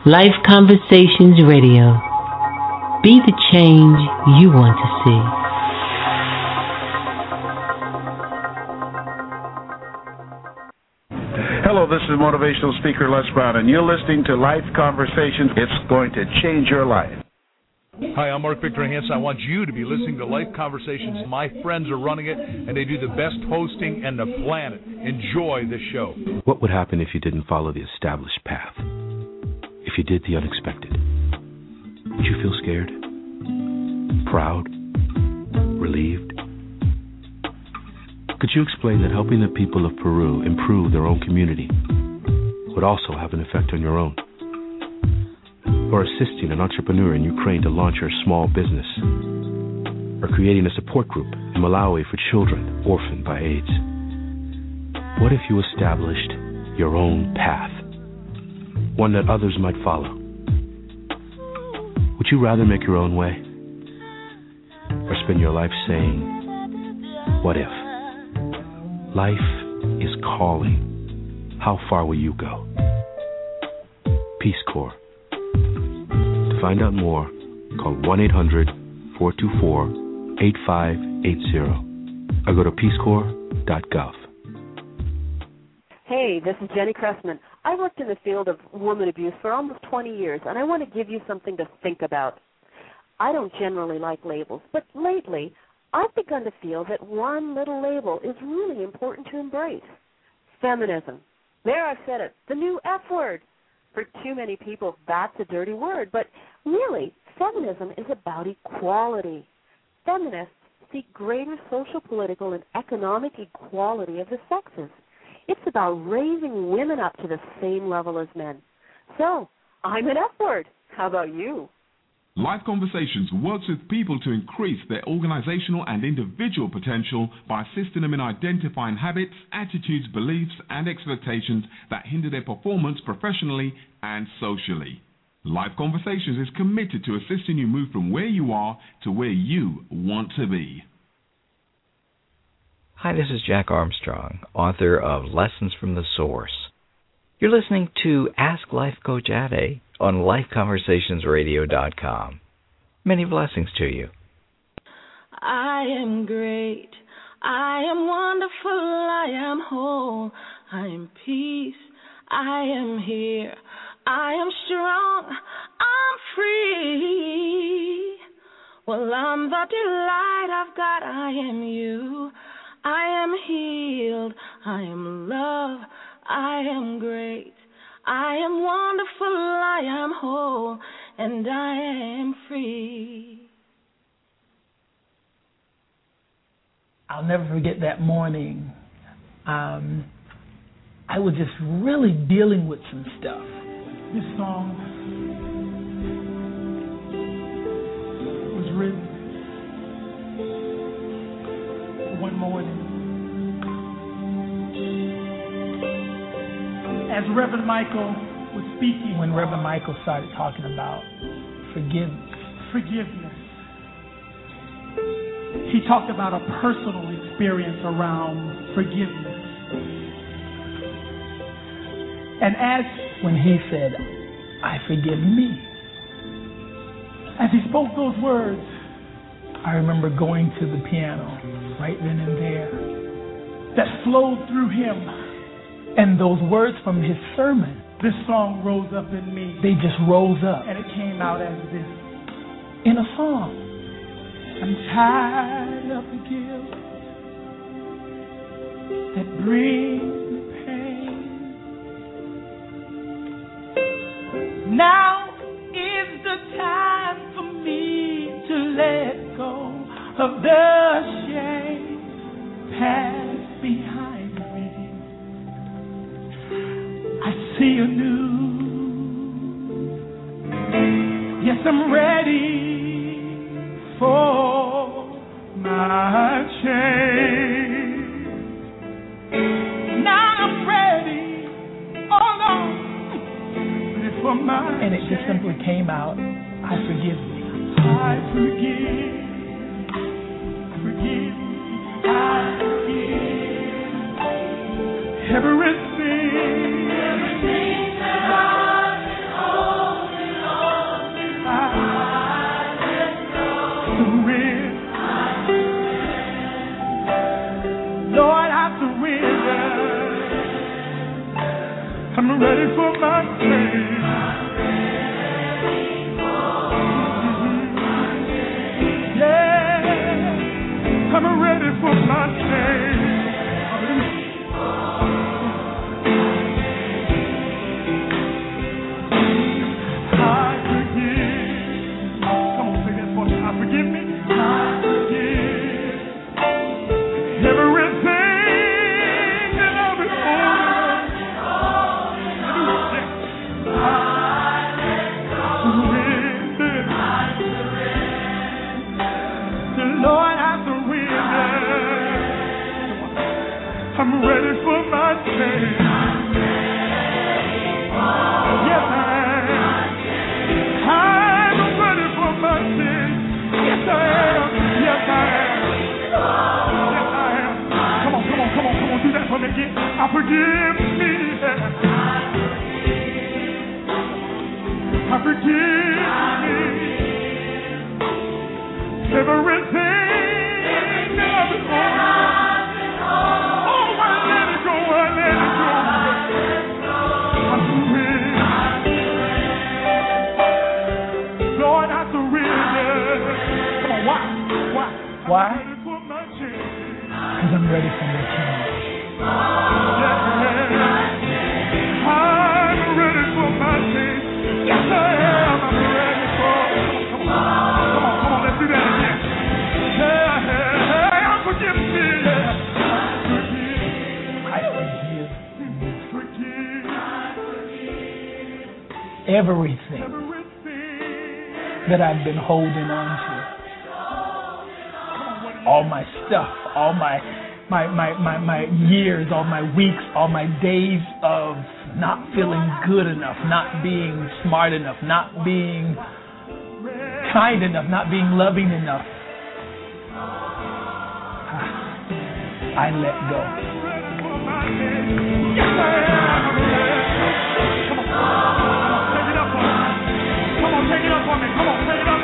Life Conversations Radio. Be the change you want to see. Hello, this is motivational speaker Les Brown, and you're listening to Life Conversations. It's going to change your life. Hi, I'm Mark Victor Hansen. I want you to be listening to Life Conversations. My friends are running it, and they do the best hosting in the planet. Enjoy the show. What would happen if you didn't follow the established path? If you did the unexpected? Would you feel scared? Proud? Relieved? Could you explain that helping the people of Peru improve their own community would also have an effect on your own? Or assisting an entrepreneur in Ukraine to launch her small business? Or creating a support group in Malawi for children orphaned by AIDS? What if you established your own path? One that others might follow? Would you rather make your own way? Or spend your life saying, what if? Life is calling. How far will you go? Peace Corps. To find out more, call 1-800-424-8580 or go to peacecorps.gov. Hey, this is Jenny Cressman. I worked in the field of woman abuse for almost 20 years, and I want to give you something to think about. I don't generally like labels, but lately I've begun to feel that one little label is really important to embrace. Feminism. There, I've said it. The new F word. For too many people, that's a dirty word, but really, feminism is about equality. Feminists seek greater social, political, and economic equality of the sexes. It's about raising women up to the same level as men. So, I'm an F word. How about you? Life Conversations works with people to increase their organizational and individual potential by assisting them in identifying habits, attitudes, beliefs, and expectations that hinder their performance professionally and socially. Life Conversations is committed to assisting you move from where you are to where you want to be. Hi, this is Jack Armstrong, author of Lessons from the Source. You're listening to Ask Life Coach Ade on LifeConversationsRadio.com. Many blessings to you. I am great. I am wonderful. I am whole. I am peace. I am here. I am strong. I'm free. Well, I'm the delight of God. I am you. I am healed. I am love. I am great. I am wonderful, I am whole, and I am free. I'll never forget that morning. I was just really dealing with some stuff. This song was written one morning. As Reverend Michael was speaking, when Reverend Michael started talking about forgiveness, he talked about a personal experience around forgiveness. And when he said, I forgive me, as he spoke those words, I remember going to the piano right then and there that flowed through him. And those words from his sermon, this song rose up in me. They just rose up. And it came out as this, in a song. I'm tired of the guilt that brings me pain. Now is the time for me to let go of the shame past behind. I see anew. Yes, I'm ready for my change. Now I'm ready, oh Lord, ready for my change. And it just simply came out, I forgive you. I forgive, I forgive everything. Everything that I've been holding. I'm ready for my change. Yeah, I'm ready for my change. Forgive me. I forgive everything that I've been holding. I surrender. Lord, I surrender. I'm ready for my change. Yes, I am. I'm ready for my change. Yes, I am. Yes, I am. Yes, I am. Come on. Do that for me again. I forgive me. I forgive me. Everything that I've been holding. Oh, I let it go. I surrender. Lord, I surrender. Why? Because I'm ready for my change. I'm ready for my change. Yes, I am. I'm ready for. Come on. Let's do that again. Hey, forgive me. I forgive everything that I've been holding on to. All my stuff, all my years, all my weeks, all my days of not feeling good enough, not being smart enough, not being kind enough, not being loving enough. I let go. Yes, I am. Come on, take it up for me. Come on, take it up.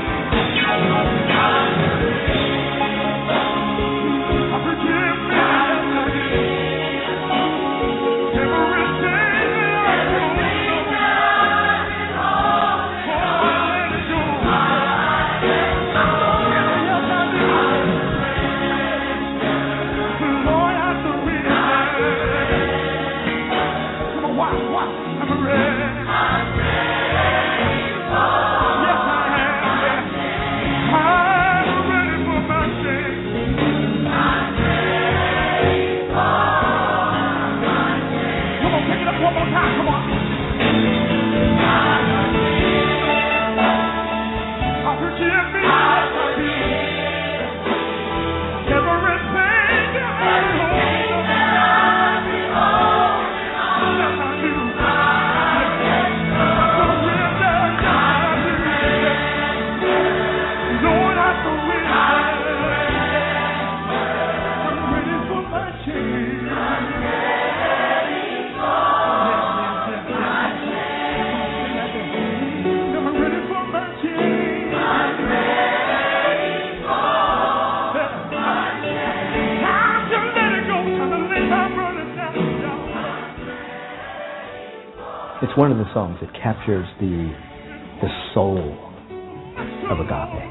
It's one of the songs that captures the soul of agape.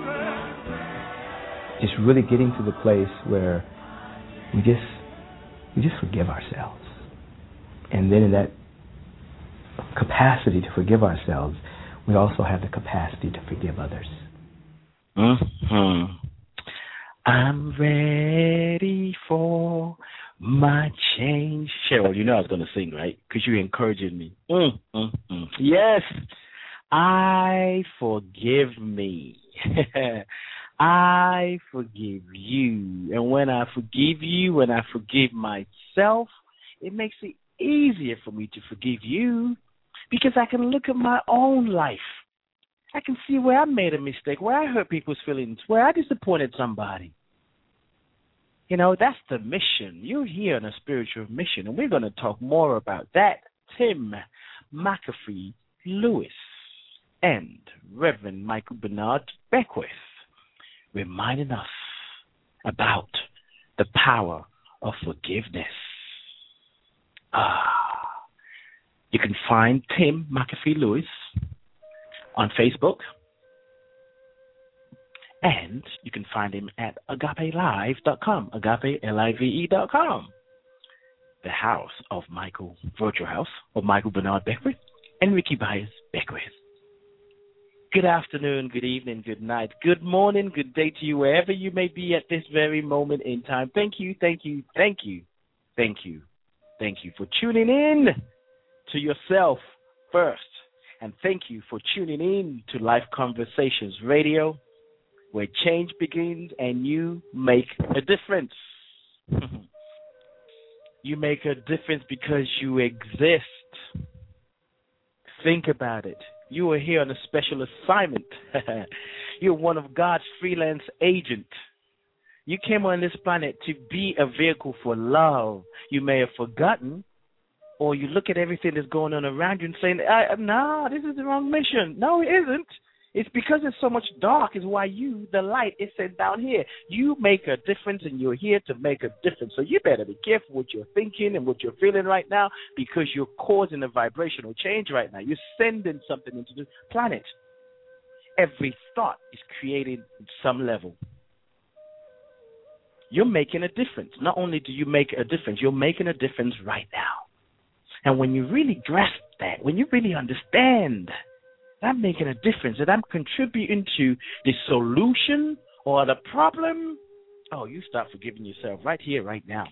Just really getting to the place where we just forgive ourselves. And then in that capacity to forgive ourselves, we also have the capacity to forgive others. Mm-hmm. I'm ready for my change. Cheryl, you know I was going to sing, right? Because you're encouraging me. Yes, I forgive me. I forgive you. And when I forgive you, when I forgive myself, it makes it easier for me to forgive you because I can look at my own life. I can see where I made a mistake, where I hurt people's feelings, where I disappointed somebody. You know, that's the mission. You're here on a spiritual mission, and we're going to talk more about that. Tim McAfee Lewis and Reverend Michael Bernard Beckwith reminding us about the power of forgiveness. You can find Tim McAfee Lewis on Facebook. And you can find him at agapelive.com, agapelive.com, the house of Michael, virtual house of Michael Bernard Beckwith and Ricky Byers Beckwith. Good afternoon, good evening, good night, good morning, good day to you, wherever you may be at this very moment in time. Thank you for tuning in to yourself first. And thank you for tuning in to Life Conversations Radio, where change begins and you make a difference. You make a difference because you exist. Think about it. You are here on a special assignment. You're one of God's freelance agents. You came on this planet to be a vehicle for love. You may have forgotten, or you look at everything that's going on around you and saying, no, this is the wrong mission. No, it isn't. It's because there's so much dark is why you, the light, is sent down here. You make a difference, and you're here to make a difference. So you better be careful what you're thinking and what you're feeling right now, because you're causing a vibrational change right now. You're sending something into the planet. Every thought is created at some level. You're making a difference. Not only do you make a difference, you're making a difference right now. And when you really grasp that, when you really understand I'm making a difference, that I'm contributing to the solution or the problem, oh, you start forgiving yourself right here, right now.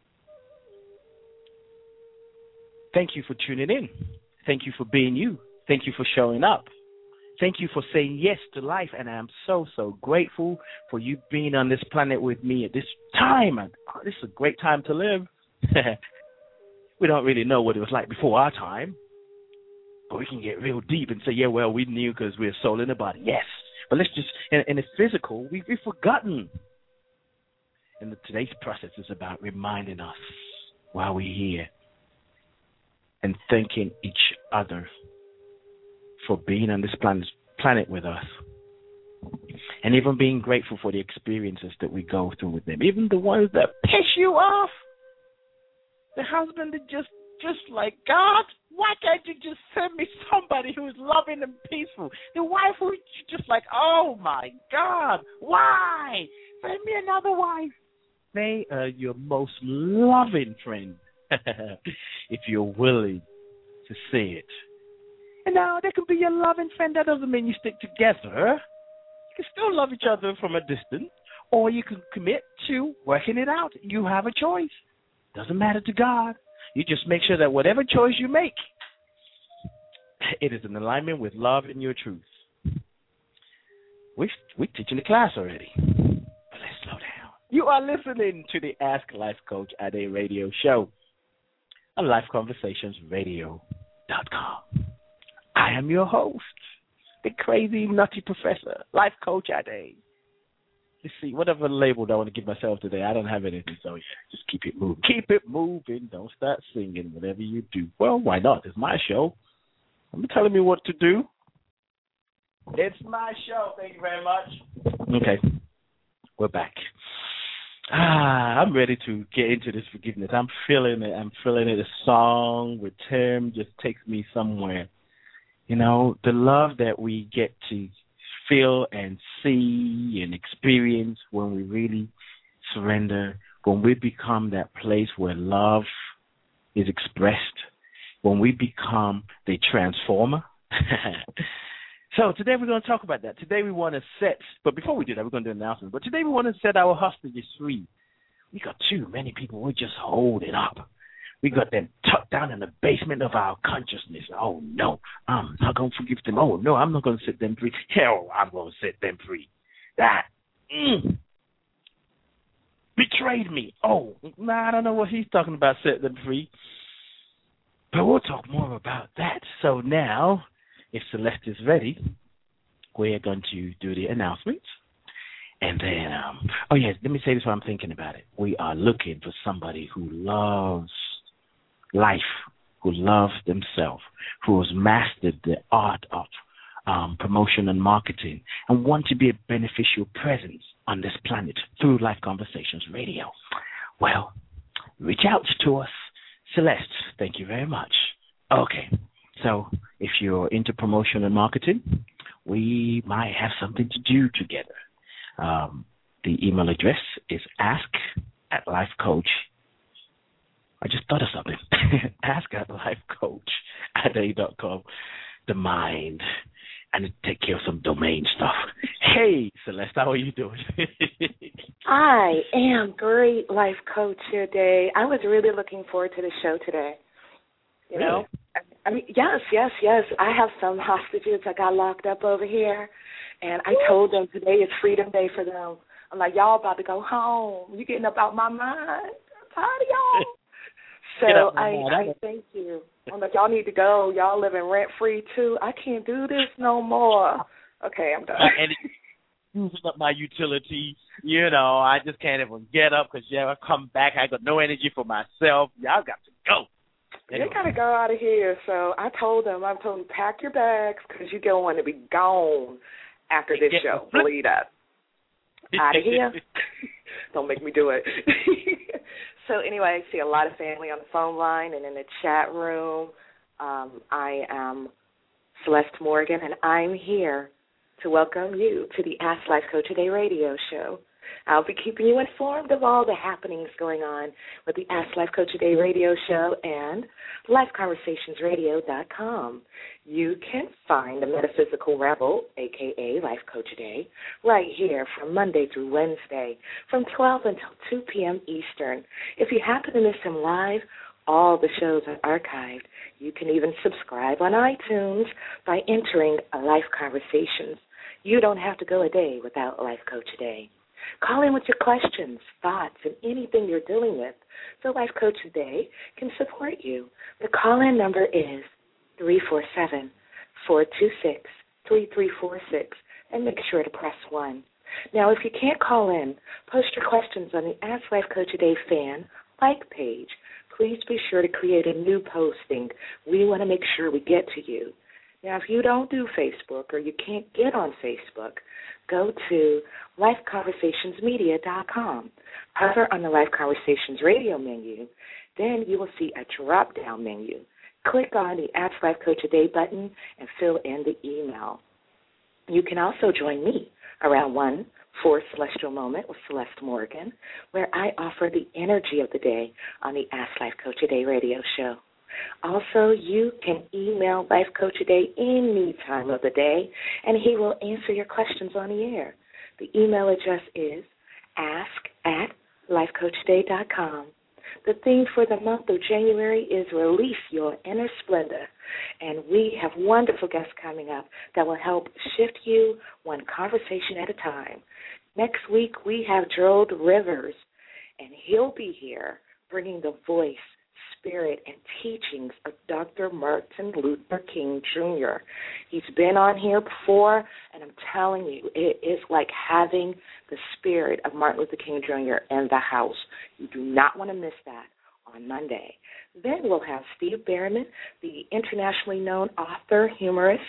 Thank you for tuning in. Thank you for being you. Thank you for showing up. Thank you for saying yes to life, and I'm so, so grateful for you being on this planet with me at this time. This is a great time to live. We don't really know what it was like before our time. But we can get real deep and say, yeah, well, we knew because we're a soul in a body. Yes. But let's just, in the physical, we've forgotten. And today's process is about reminding us while we're here and thanking each other for being on this planet with us. And even being grateful for the experiences that we go through with them. Even the ones that piss you off. The husband that just like, God, why can't you just send me somebody who is loving and peaceful? The wife who just like, oh, my God, why? Send me another wife. They are your most loving friend, if you're willing to say it. And now they can be your loving friend. That doesn't mean you stick together. You can still love each other from a distance, or you can commit to working it out. You have a choice. Doesn't matter to God. You just make sure that whatever choice you make, it is in alignment with love and your truth. We're teaching the class already. But let's slow down. You are listening to the Ask Life Coach Ade radio show on LifeConversationsRadio.com. I am your host, the crazy, nutty professor, Life Coach Ade. Let's see, whatever label I want to give myself today, I don't have anything, so yeah, just keep it moving. Keep it moving. Don't start singing, whatever you do. Well, why not? It's my show. I'm telling me what to do. It's my show. Thank you very much. Okay, we're back. I'm ready to get into this forgiveness. I'm feeling it. A song with Tim just takes me somewhere. You know, the love that we get to feel and see and experience when we really surrender, when we become that place where love is expressed, when we become the transformer. So today we're going to talk about that. Today we want to but before we do that, we're going to do an announcement. But today we want to set our hostages free. We got too many people. We're just holding up. We got them tucked down in the basement of our consciousness. Oh, no, I'm not going to forgive them. Oh, no, I'm not going to set them free. Hell, I'm going to set them free. That betrayed me. Oh, I don't know what he's talking about, set them free. But we'll talk more about that. So now, if Celeste is ready, we're going to do the announcements. And then, let me say this while I'm thinking about it. We are looking for somebody who loves life, who loves themselves, who has mastered the art of promotion and marketing, and want to be a beneficial presence on this planet through Life Conversations Radio. Well, reach out to us. Celeste, thank you very much. Okay. So if you're into promotion and marketing, we might have something to do together. The email address is ask@lifecoach. I just thought of something. ask@lifecoachade.com. The mind. And take care of some domain stuff. Hey, Celeste, how are you doing? I am great, Life Coach today. I was really looking forward to the show today. You know? I mean, yes. I have some hostages that got locked up over here, and I told them today is Freedom Day for them. I'm like, y'all about to go home. You getting up out my mind. I'm tired of y'all. So I thank you. I'm like, y'all need to go. Y'all living rent-free, too. I can't do this no more. Okay, I'm done. And using up my utilities, I just can't even get up because, I come back. I got no energy for myself. Y'all got to go. Anyway. They got to go out of here. So I told them, pack your bags because you're going to be gone after this show. Believe that. Out of here. Don't make me do it. So anyway, I see a lot of family on the phone line and in the chat room. I am Celeste Morgan, and I'm here to welcome you to the Ask Life Coach Today radio show. I'll be keeping you informed of all the happenings going on with the Ask Life Coach Today radio show and LifeConversationsRadio.com. You can find the Metaphysical Rebel, a.k.a. Life Coach Today, right here from Monday through Wednesday from 12 until 2 p.m. Eastern. If you happen to miss him live, all the shows are archived. You can even subscribe on iTunes by entering Life Conversations. You don't have to go a day without Life Coach Today. Call in with your questions, thoughts, and anything you're dealing with so Life Coach Today can support you. The call-in number is 347-426-3346, and make sure to press 1. Now, if you can't call in, post your questions on the Ask Life Coach Today fan like page. Please be sure to create a new posting. We want to make sure we get to you. Now, if you don't do Facebook or you can't get on Facebook, go to lifeconversationsmedia.com. Hover on the Life Conversations radio menu. Then you will see a drop-down menu. Click on the Ask Life Coach Today button and fill in the email. You can also join me around 1 for Celestial Moment with Celeste Morgan, where I offer the energy of the day on the Ask Life Coach Today radio show. Also, you can email Life Coach Today any time of the day, and he will answer your questions on the air. The email address is ask@lifecoachtoday.com. The theme for the month of January is Release Your Inner Splendor, and we have wonderful guests coming up that will help shift you one conversation at a time. Next week, we have Gerald Rivers, and he'll be here bringing the voice, spirit, and teachings of Dr. Martin Luther King Jr. He's been on here before, and I'm telling you, it is like having the spirit of Martin Luther King Jr. in the house. You do not want to miss that on Monday. Then we'll have Steve Berman, the internationally known author, humorist,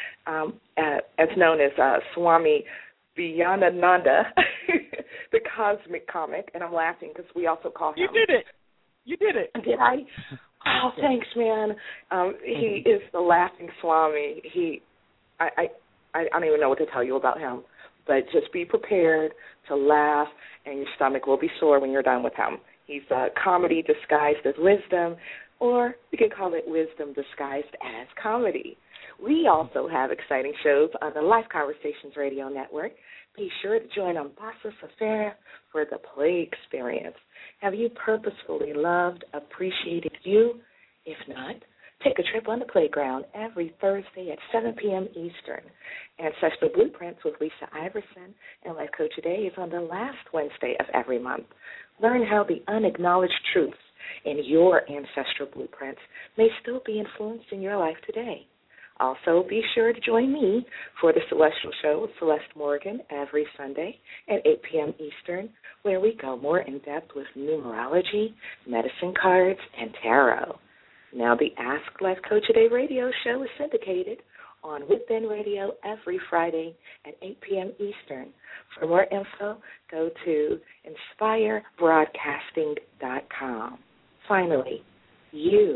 as known as Swami Vivekananda, the cosmic comic, and I'm laughing because we also call him. You did it. Did I? Oh, thanks, man. He is the laughing Swami. I don't even know what to tell you about him, but just be prepared to laugh, and your stomach will be sore when you're done with him. He's comedy disguised as wisdom, or you can call it wisdom disguised as comedy. We also have exciting shows on the Life Conversations Radio Network. Be sure to join Ambassa Safari for the play experience. Have you purposefully loved, appreciated you? If not, take a trip on the playground every Thursday at 7 p.m. Eastern. Ancestral Blueprints with Lisa Iverson and Life Coach Today is on the last Wednesday of every month. Learn how the unacknowledged truths in your ancestral blueprints may still be influencing your life today. Also, be sure to join me for the Celestial Show with Celeste Morgan every Sunday at 8 p.m. Eastern, where we go more in-depth with numerology, medicine cards, and tarot. Now, the Ask Life Coach Today radio show is syndicated on Within Radio every Friday at 8 p.m. Eastern. For more info, go to inspirebroadcasting.com. Finally, you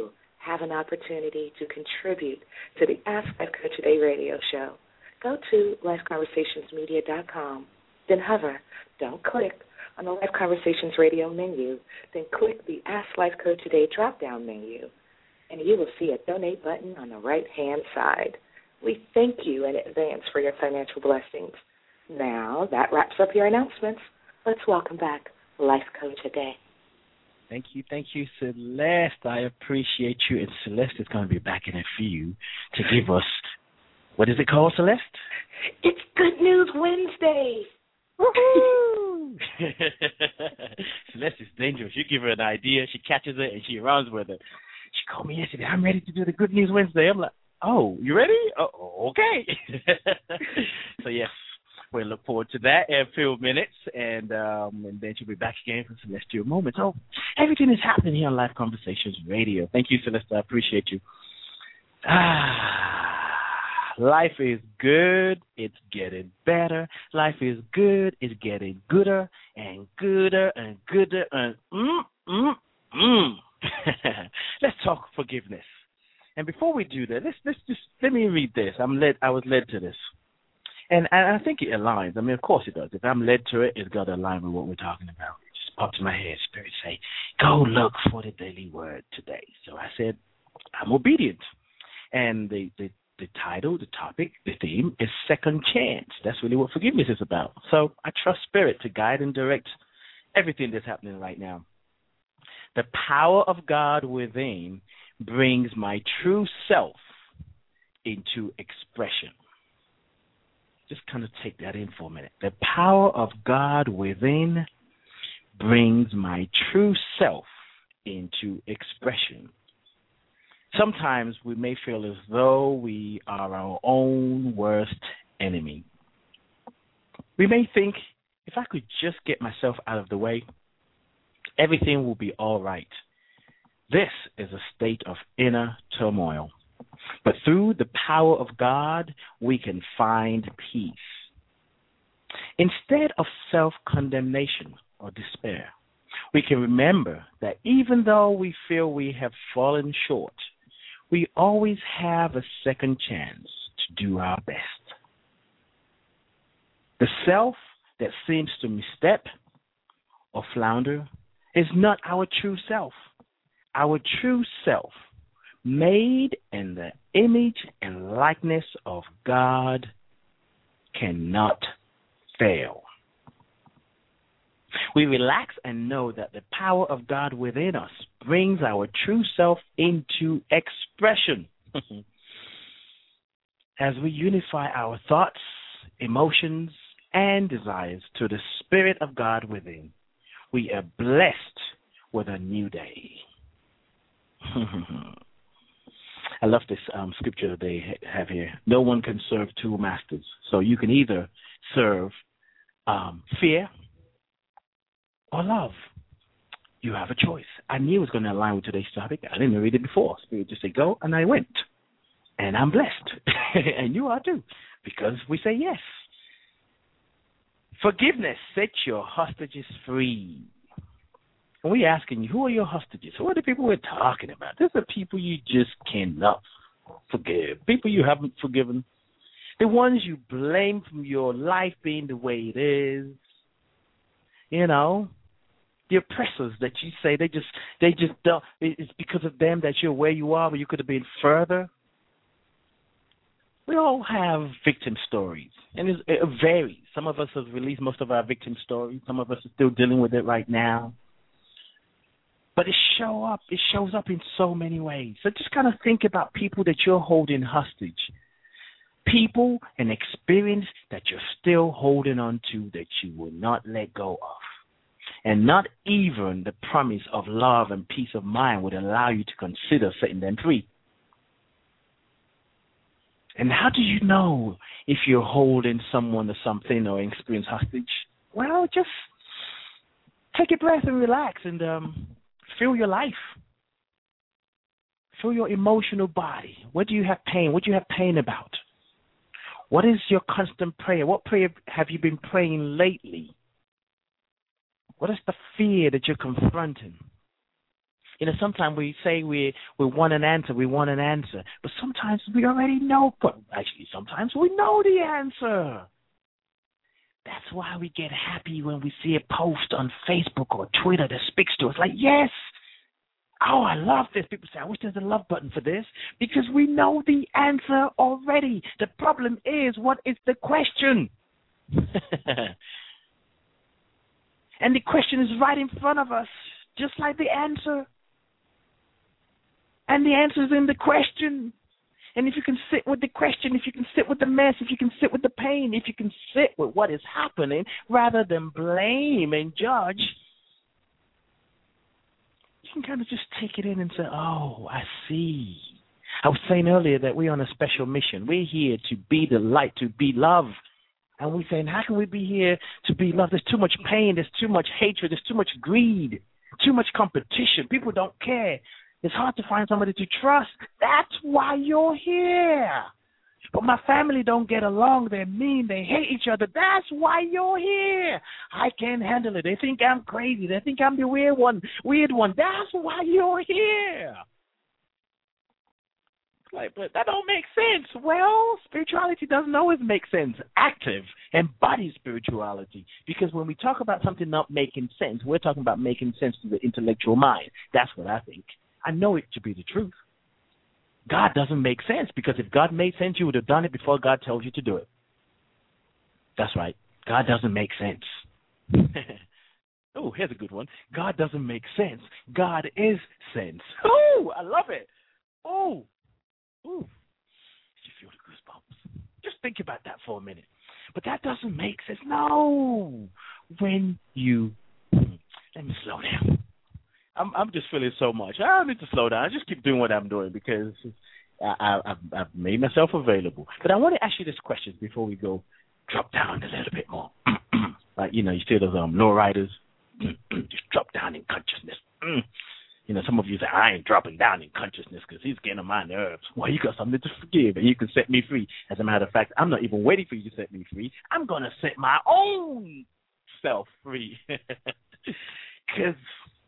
have an opportunity to contribute to the Ask Life Coach Today radio show, go to lifeconversationsmedia.com, then hover, don't click, on the Life Conversations radio menu, then click the Ask Life Coach Today drop-down menu, and you will see a donate button on the right-hand side. We thank you in advance for your financial blessings. Now, that wraps up your announcements. Let's welcome back Life Coach Today. Thank you, Celeste. I appreciate you. And Celeste is going to be back in a few to give us, what is it called, Celeste? It's Good News Wednesday. Woohoo! Celeste is dangerous. You give her an idea, she catches it, and she runs with it. She called me yesterday. I'm ready to do the Good News Wednesday. I'm like, oh, you ready? Oh, okay. So, yes, we'll look forward to that in a few minutes, and then she'll be back again for Celestial Moments. So, everything is happening here on Life Conversations Radio. Thank you, Celeste. I appreciate you. Life is good. It's getting better. Life is good. It's getting gooder and gooder and gooder and Let's talk forgiveness. And before we do that, let me read this. I was led to this. And I think it aligns. I mean, of course it does. If I'm led to it, it's got to align with what we're talking about. It just popped in my head. Spirit say, go look for the daily word today. So I said, I'm obedient. And the title, the topic, the theme is Second Chance. That's really what forgiveness is about. So I trust Spirit to guide and direct everything that's happening right now. The power of God within brings my true self into expression. Just kind of take that in for a minute. The power of God within brings my true self into expression. Sometimes we may feel as though we are our own worst enemy. We may think, if I could just get myself out of the way, everything will be all right. This is a state of inner turmoil. But through the power of God, we can find peace. Instead of self-condemnation or despair, we can remember that even though we feel we have fallen short, we always have a second chance to do our best. The self that seems to misstep or flounder is not our true self. Our true self, made in the image and likeness of God, cannot fail. We relax and know that the power of God within us brings our true self into expression. As we unify our thoughts, emotions, and desires to the Spirit of God within, we are blessed with a new day. I love this scripture that they have here. No one can serve two masters. So you can either serve fear or love. You have a choice. I knew it was going to align with today's topic. I didn't read it before. Spirit just said go, and I went. And I'm blessed. And you are too, because we say yes. Forgiveness sets your hostages free. And we're asking you, who are your hostages? Who are the people we're talking about? These are people you just cannot forgive. People you haven't forgiven. The ones you blame from your life being the way it is. You know, the oppressors that you say they just don't. It's because of them that you're where you are, but you could have been further. We all have victim stories, and it varies. Some of us have released most of our victim stories. Some of us are still dealing with it right now. But it shows up in so many ways. So just kind of think about people that you're holding hostage. People and experience that you're still holding on to that you will not let go of. And not even the promise of love and peace of mind would allow you to consider setting them free. And how do you know if you're holding someone or something or experience hostage? Well, just take a breath and relax and feel your life. Feel your emotional body. Where do you have pain? What do you have pain about? What is your constant prayer? What prayer have you been praying lately? What is the fear that you're confronting? Sometimes we say we want an answer, but sometimes we already know. But actually, sometimes we know the answer. That's why we get happy when we see a post on Facebook or Twitter that speaks to us. Like, yes, oh, I love this. People say, I wish there's a love button for this, because we know the answer already. The problem is, what is the question? And the question is right in front of us, just like the answer. And the answer is in the question. And if you can sit with the question, if you can sit with the mess, if you can sit with the pain, if you can sit with what is happening rather than blame and judge, you can kind of just take it in and say, oh, I see. I was saying earlier that we're on a special mission. We're here to be the light, to be love. And we're saying, how can we be here to be loved? There's too much pain. There's too much hatred. There's too much greed, too much competition. People don't care. It's hard to find somebody to trust. That's why you're here. But my family don't get along. They're mean. They hate each other. That's why you're here. I can't handle it. They think I'm crazy. They think I'm the weird one. That's why you're here. Like, but that don't make sense. Well, spirituality doesn't always make sense. Active, embodied spirituality. Because when we talk about something not making sense, we're talking about making sense to the intellectual mind. That's what I think. I know it to be the truth. God doesn't make sense, because if God made sense, you would have done it before God tells you to do it. That's right. God doesn't make sense. Oh, here's a good one. God doesn't make sense. God is sense. Oh, I love it. Oh. Ooh, you feel the goosebumps. Just think about that for a minute. But that doesn't make sense. No. When you, let me slow down. I'm just feeling so much. I don't need to slow down. I just keep doing what I'm doing, because I've made myself available. But I want to ask you this question before we go drop down a little bit more. Like, you see those low riders, just drop down in consciousness. Some of you say, I ain't dropping down in consciousness because he's getting on my nerves. Well, you got something to forgive, and you can set me free. As a matter of fact, I'm not even waiting for you to set me free. I'm going to set my own self free. Because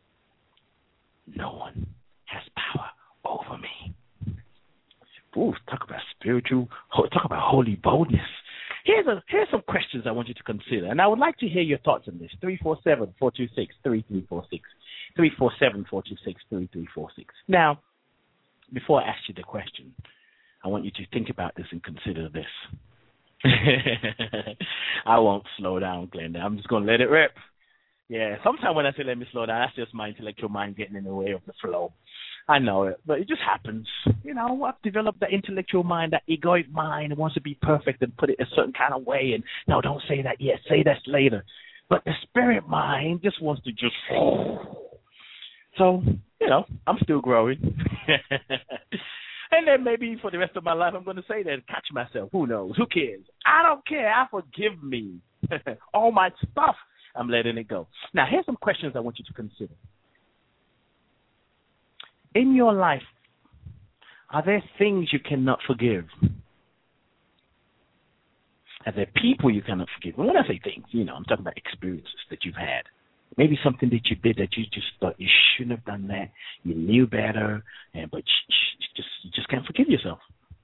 no one has power over me. Ooh, talk about holy boldness. Here's some questions I want you to consider, and I would like to hear your thoughts on this. 347-426-3346. 347-426-3346. Now, before I ask you the question, I want you to think about this and consider this. I won't slow down, Glenda. I'm just going to let it rip. Yeah, sometimes when I say let me slow down, that's just my intellectual mind getting in the way of the flow. I know it, but it just happens. I've developed that intellectual mind, that egoic mind. It wants to be perfect and put it a certain kind of way. And no, don't say that yet. Say that later. But the spirit mind just wants to just... So, I'm still growing. And then maybe for the rest of my life, I'm going to say that and catch myself. Who knows? Who cares? I don't care. Forgive me. All my stuff, I'm letting it go. Now, here's some questions I want you to consider. In your life, are there things you cannot forgive? Are there people you cannot forgive? When I say things, I'm talking about experiences that you've had. Maybe something that you did that you just thought you shouldn't have done that. You knew better, but you just can't forgive yourself.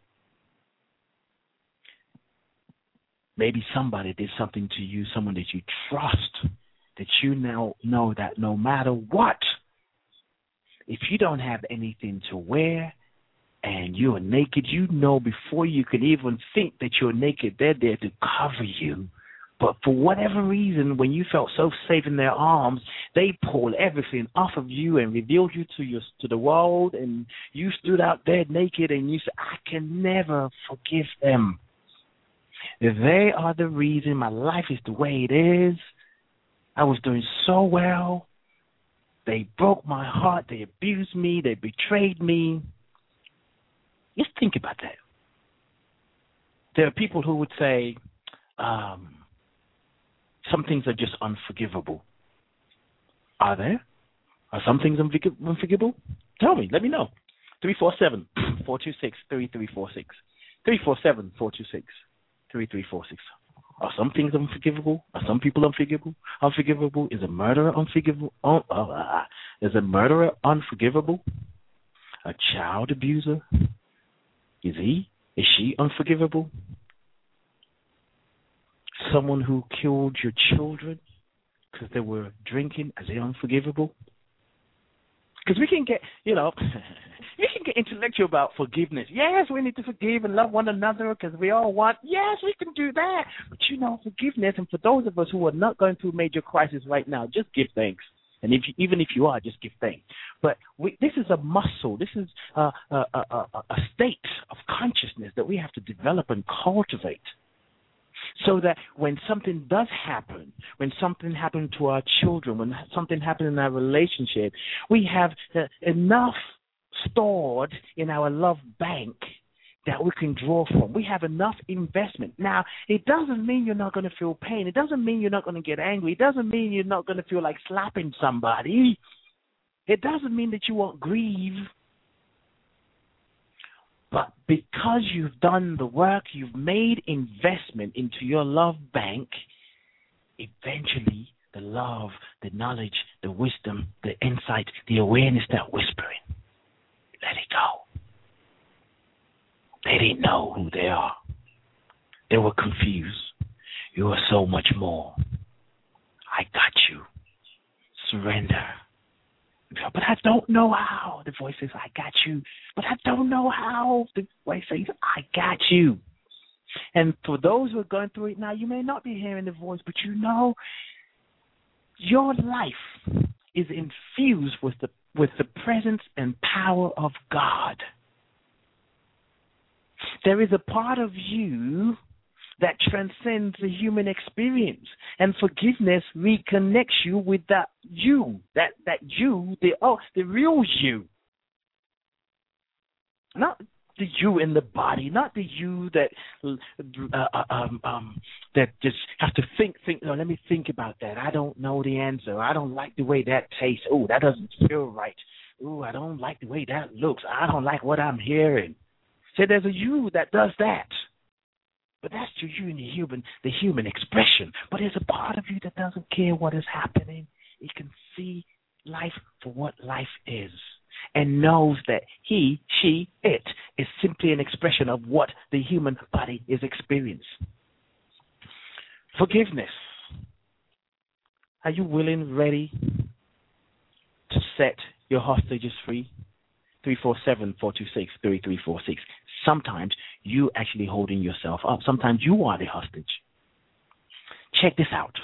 Maybe somebody did something to you, someone that you trust, that you now know that no matter what, if you don't have anything to wear and you're naked, before you can even think that you're naked, they're there to cover you. But for whatever reason, when you felt so safe in their arms, they pulled everything off of you and revealed you to the world, and you stood out there naked and you said, I can never forgive them. They are the reason my life is the way it is. I was doing so well. They broke my heart. They abused me. They betrayed me. Just think about that. There are people who would say, some things are just unforgivable. Are there? Are some things unforgivable? Tell me. Let me know. 347-426-3346. 347-426-3346. Are some things unforgivable? Are some people unforgivable? Unforgivable? Is a murderer unforgivable? Is a murderer unforgivable? A child abuser? Is she unforgivable? Someone who killed your children because they were drinking, is they unforgivable? Because we can get, we can get intellectual about forgiveness. Yes, we need to forgive and love one another because we all want. Yes, we can do that. But forgiveness, and for those of us who are not going through major crisis right now, just give thanks. And even if you are, just give thanks. But this is a muscle. This is a state of consciousness that we have to develop and cultivate, so that when something does happen, when something happened to our children, when something happened in our relationship, we have enough stored in our love bank that we can draw from. We have enough investment. Now, it doesn't mean you're not going to feel pain. It doesn't mean you're not going to get angry. It doesn't mean you're not going to feel like slapping somebody. It doesn't mean that you won't grieve. But because you've done the work, you've made investment into your love bank, eventually the love, the knowledge, the wisdom, the insight, the awareness, that whispering, let it go. They didn't know who they are. They were confused. You are so much more. I got you. Surrender. But I don't know how. The voice says, I got you. But I don't know how. The voice says, I got you. And for those who are going through it now, you may not be hearing the voice, but your life is infused with the presence and power of God. There is a part of you that transcends the human experience, and forgiveness reconnects you with that you, the real you, not the you in the body, not the you that that just have to think. No, let me think about that. I don't know the answer. I don't like the way that tastes. Oh, that doesn't feel right. Oh, I don't like the way that looks. I don't like what I'm hearing. So there's a you that does that. But that's to you in the human expression. But there's a part of you that doesn't care what is happening. It can see life for what life is and knows that he, she, it is simply an expression of what the human body is experiencing. Forgiveness. Are you willing, ready to set your hostages free? 347-426-3346. Sometimes you actually holding yourself up. Sometimes you are the hostage. Check this out.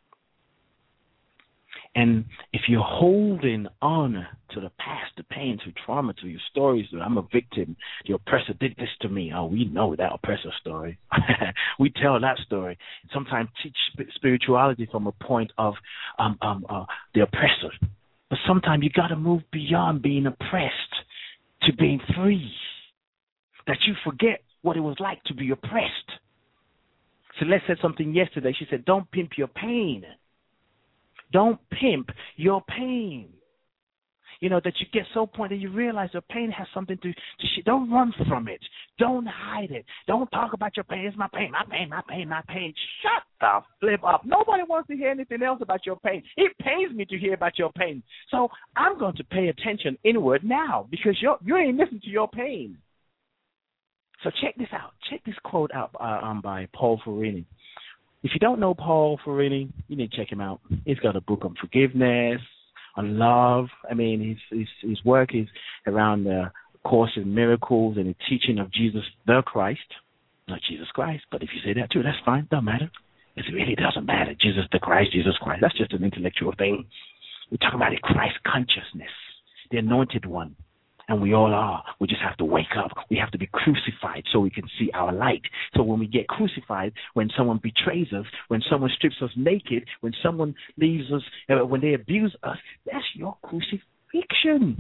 And if you're holding on to the past, the pain, to trauma, to your stories, I'm a victim, the oppressor did this to me. Oh, we know that oppressor story. We tell that story. Sometimes teach spirituality from a point of the oppressor. But sometimes you got to move beyond being oppressed to being free. That you forget what it was like to be oppressed. Celeste said something yesterday. She said, don't pimp your pain. Don't pimp your pain. That you get so point that you realize your pain has something to don't run from it. Don't hide it. Don't talk about your pain. It's my pain, my pain, my pain, my pain. Shut the flip up. Nobody wants to hear anything else about your pain. It pains me to hear about your pain. So I'm going to pay attention inward now because you ain't listening to your pain. So check this out. Check this quote out by Paul Ferrini. If you don't know Paul Ferrini, you need to check him out. He's got a book on forgiveness, on love. I mean, his work is around the Course in Miracles and the teaching of Jesus the Christ. Not Jesus Christ, but if you say that too, that's fine. Don't matter. It really doesn't matter. Jesus the Christ, Jesus Christ. That's just an intellectual thing. We're talking about the Christ consciousness, the anointed one. And we all are. We just have to wake up. We have to be crucified so we can see our light. So when we get crucified, when someone betrays us, when someone strips us naked, when someone leaves us, when they abuse us, that's your crucifixion.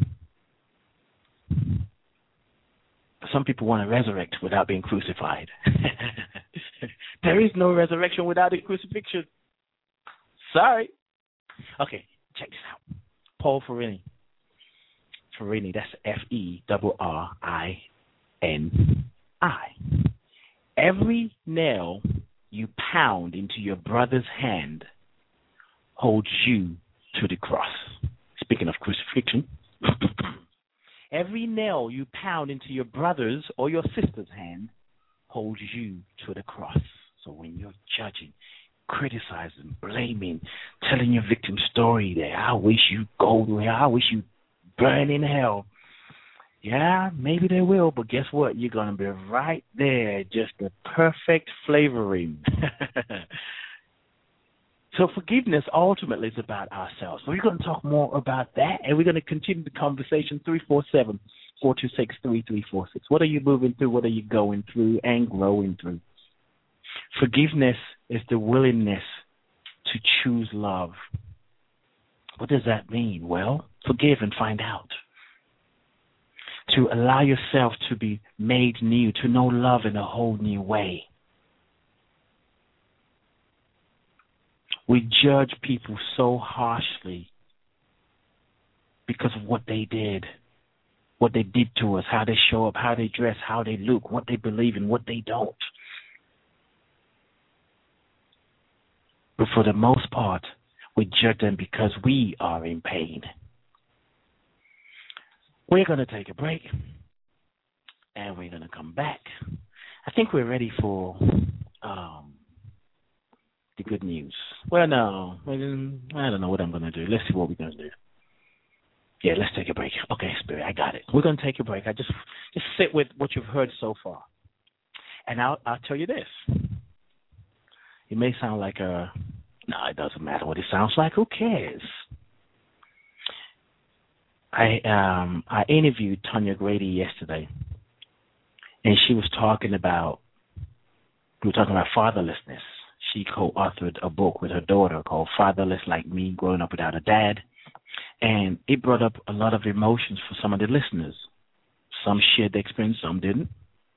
Some people want to resurrect without being crucified. There is no resurrection without a crucifixion. Sorry. Okay, check this out. Paul Ferrini. Ferrini, that's F-E-R-R-I-N-I. Every nail you pound into your brother's hand holds you to the cross. Speaking of crucifixion, every nail you pound into your brother's or your sister's hand holds you to the cross. So when you're judging, criticizing, blaming, telling your victim story that I wish you go there, I wish you burn in hell. Yeah, maybe they will, but guess what? You're going to be right there, just the perfect flavoring. So forgiveness ultimately is about ourselves. We're going to talk more about that, and we're going to continue the conversation. 347-426-3346. What are you moving through? What are you going through and growing through? Forgiveness is the willingness to choose love. What does that mean? Well, forgive and find out. To allow yourself to be made new, to know love in a whole new way. We judge people so harshly because of what they did to us, how they show up, how they dress, how they look, what they believe in, what they don't. But for the most part, we judge them because we are in pain. We're going to take a break, and we're going to come back. I think we're ready for the good news. Well, no, I don't know what I'm going to do. Let's see what we're going to do. Yeah, let's take a break. Okay, Spirit, I got it. We're going to take a break. I just sit with what you've heard so far. And I'll tell you this. It may sound like no, it doesn't matter what it sounds like. Who cares? I interviewed Tanya Grady yesterday, and we were talking about fatherlessness. She co-authored a book with her daughter called Fatherless Like Me, Growing Up Without a Dad. And it brought up a lot of emotions for some of the listeners. Some shared the experience, some didn't.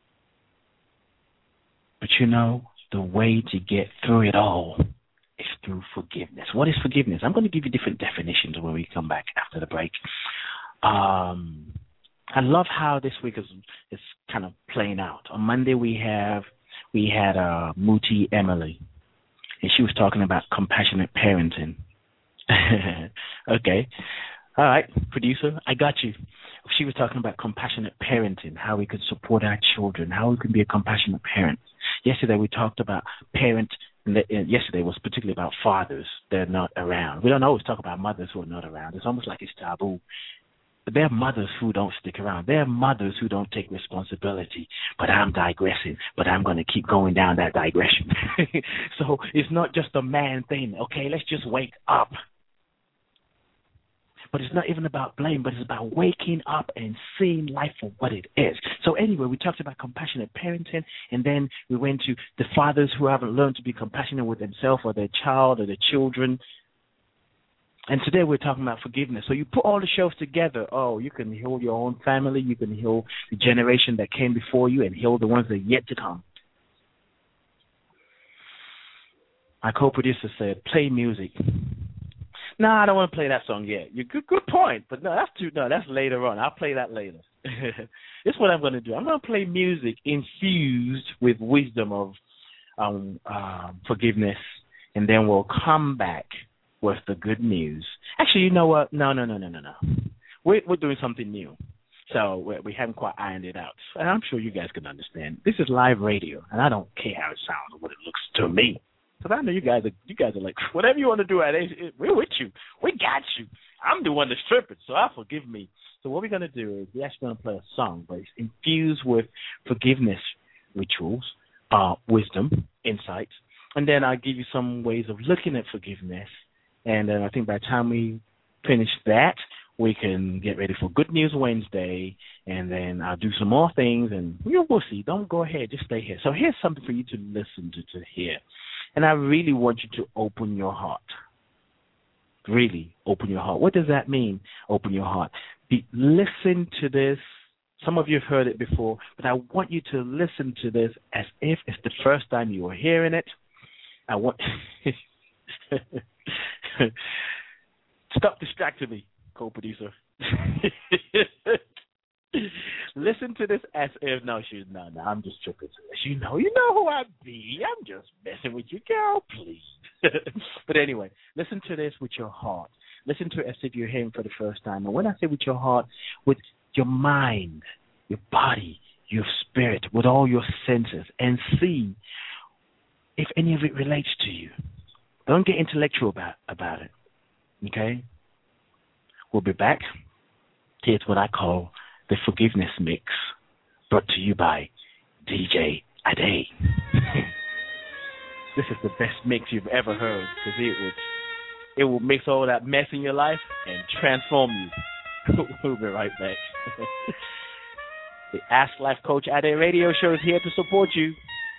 But the way to get through it all is through forgiveness. What is forgiveness? I'm going to give you different definitions when we come back after the break. I love how this week is kind of playing out. On Monday we had Muti Emily, and she was talking about compassionate parenting. Okay. All right, producer, I got you. She was talking about compassionate parenting, how we could support our children, how we can be a compassionate parent. Yesterday we talked about yesterday was particularly about fathers that are not around. We don't always talk about mothers who are not around. It's almost like it's taboo. But there are mothers who don't stick around. There are mothers who don't take responsibility. But I'm digressing. But I'm going to keep going down that digression. So it's not just a man thing. Okay, let's just wake up. But it's not even about blame, but it's about waking up and seeing life for what it is. So anyway, we talked about compassionate parenting, and then we went to the fathers who haven't learned to be compassionate with themselves or their child or their children. And today we're talking about forgiveness. So you put all the shows together. Oh, you can heal your own family. You can heal the generation that came before you and heal the ones that are yet to come. My co-producer said, play music. No, I don't want to play that song yet. Good point. But that's later on. I'll play that later. This is what I'm going to do. I'm going to play music infused with wisdom of forgiveness, and then we'll come back with the good news. Actually, you know what? No. We're doing something new. So we haven't quite ironed it out. And I'm sure you guys can understand. This is live radio, and I don't care how it sounds or what it looks to me. Because I know you guys are like, whatever you want to do, we're with you. We got you. I'm the one that's tripping, so forgive me. So what we're going to do is we're actually going to play a song, but it's infused with forgiveness rituals, wisdom, insights, and then I'll give you some ways of looking at forgiveness. And then I think by the time we finish that, we can get ready for Good News Wednesday, and then I'll do some more things, and we'll see. Don't go ahead. Just stay here. So here's something for you to listen to hear. And I really want you to open your heart. Really open your heart. What does that mean, open your heart? Listen to this. Some of you have heard it before, but I want you to listen to this as if it's the first time you are hearing it. I want... Stop distracting me, co-producer. Listen to this as if no, I'm just tripping. You know who I be. I'm just messing with you, girl, please. But anyway, listen to this with your heart. Listen to it as if you're hearing for the first time. And when I say with your heart, with your mind, your body, your spirit, with all your senses, and see if any of it relates to you. Don't get intellectual about it. Okay? We'll be back. Here's what I call the Forgiveness Mix, brought to you by DJ Ade. This is the best mix you've ever heard, because it will mix all that mess in your life and transform you. We'll be right back. The Ask Life Coach Ade radio show is here to support you,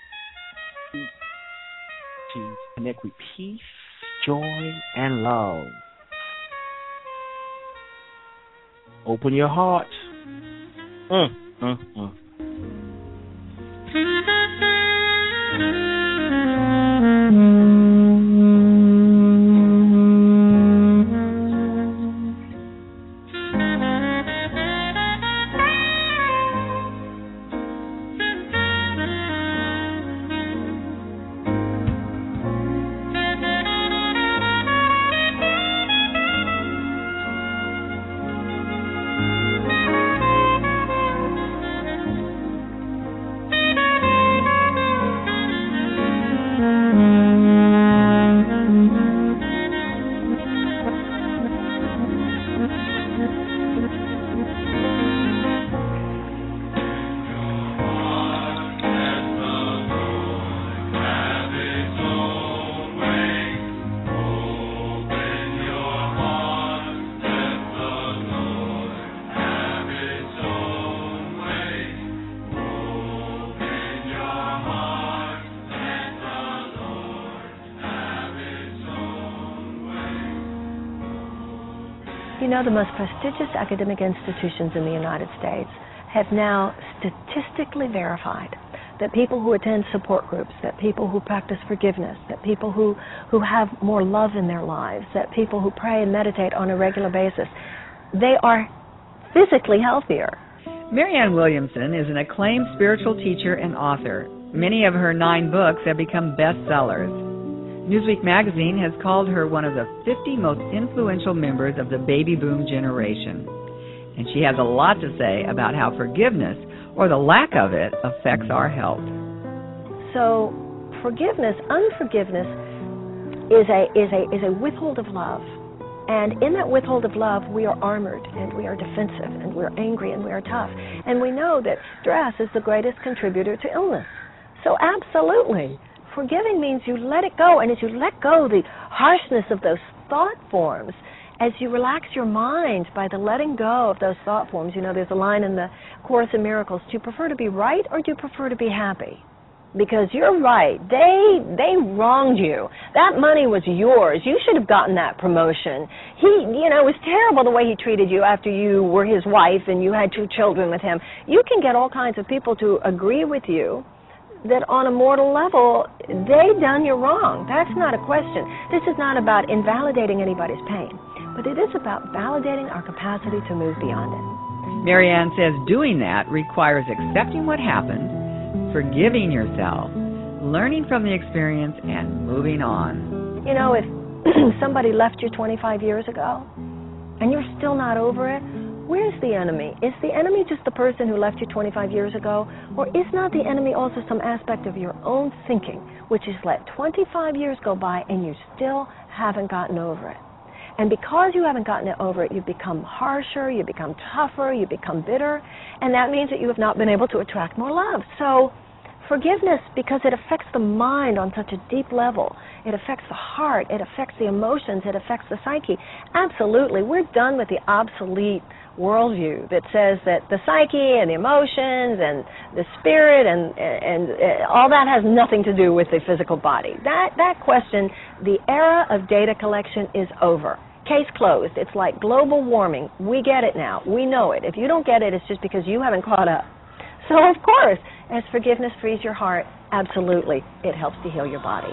to connect with peace, joy, and love. Open your heart. You know, the most prestigious academic institutions in the United States have now statistically verified that people who attend support groups, that people who practice forgiveness, that people who have more love in their lives, that people who pray and meditate on a regular basis, they are physically healthier. Marianne Williamson is an acclaimed spiritual teacher and author. Many of her 9 books have become bestsellers. Newsweek magazine has called her one of the 50 most influential members of the baby boom generation. And she has a lot to say about how forgiveness, or the lack of it, affects our health. So unforgiveness is a withhold of love. And in that withhold of love, we are armored, and we are defensive, and we're angry, and we are tough. And we know that stress is the greatest contributor to illness. So absolutely. Forgiving means you let it go, and as you let go the harshness of those thought forms, as you relax your mind by the letting go of those thought forms, you know, there's a line in the Course in Miracles, do you prefer to be right or do you prefer to be happy? Because you're right, they wronged you. That money was yours. You should have gotten that promotion. It was terrible the way he treated you after you were his wife and you had 2 children with him. You can get all kinds of people to agree with you that on a mortal level, they done you wrong. That's not a question. This is not about invalidating anybody's pain, but it is about validating our capacity to move beyond it. Marianne says doing that requires accepting what happened, forgiving yourself, learning from the experience, and moving on. You know, if somebody left you 25 years ago and you're still not over it, where's the enemy? Is the enemy just the person who left you 25 years ago? Or is not the enemy also some aspect of your own thinking, which is let 25 years go by and you still haven't gotten over it? And because you haven't gotten over it, you become harsher, you become tougher, you become bitter, and that means that you have not been able to attract more love. So forgiveness, because it affects the mind on such a deep level, it affects the heart, it affects the emotions, it affects the psyche. Absolutely, we're done with the obsolete worldview that says that the psyche and the emotions and the spirit and all that has nothing to do with the physical body. That question, the era of data collection is over. Case closed. It's like global warming. We get it now. We know it. If you don't get it, it's just because you haven't caught up. So, of course, as forgiveness frees your heart, absolutely, it helps to heal your body.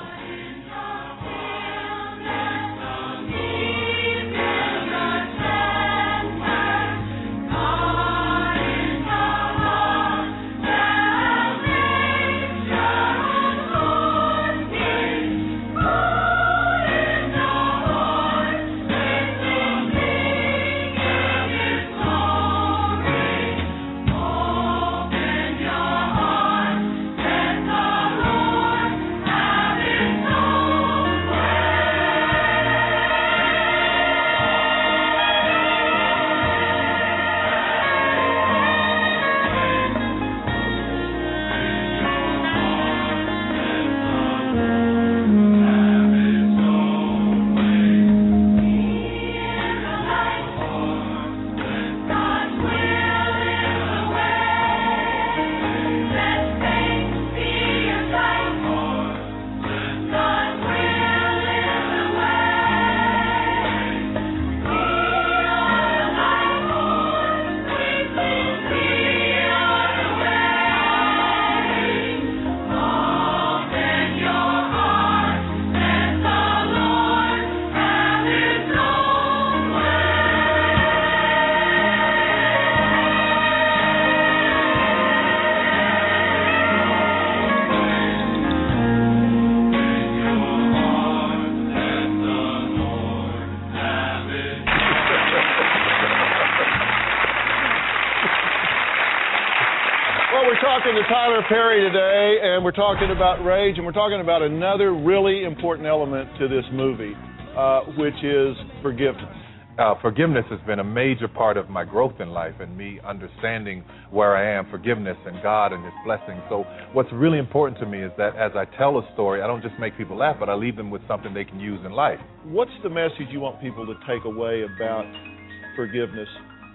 we're talking to Tyler Perry today, and we're talking about rage, and we're talking about another really important element to this movie, which is forgiveness. Forgiveness has been a major part of my growth in life and me understanding where I am, forgiveness and God and His blessings. So what's really important to me is that as I tell a story, I don't just make people laugh, but I leave them with something they can use in life. What's the message you want people to take away about forgiveness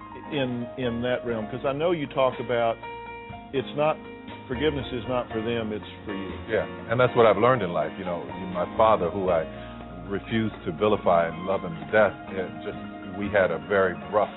in that realm? Because I know you talk about forgiveness is not for them, it's for you. Yeah, and that's what I've learned in life. You know, my father, who I refused to vilify and love him to death, we had a very rough,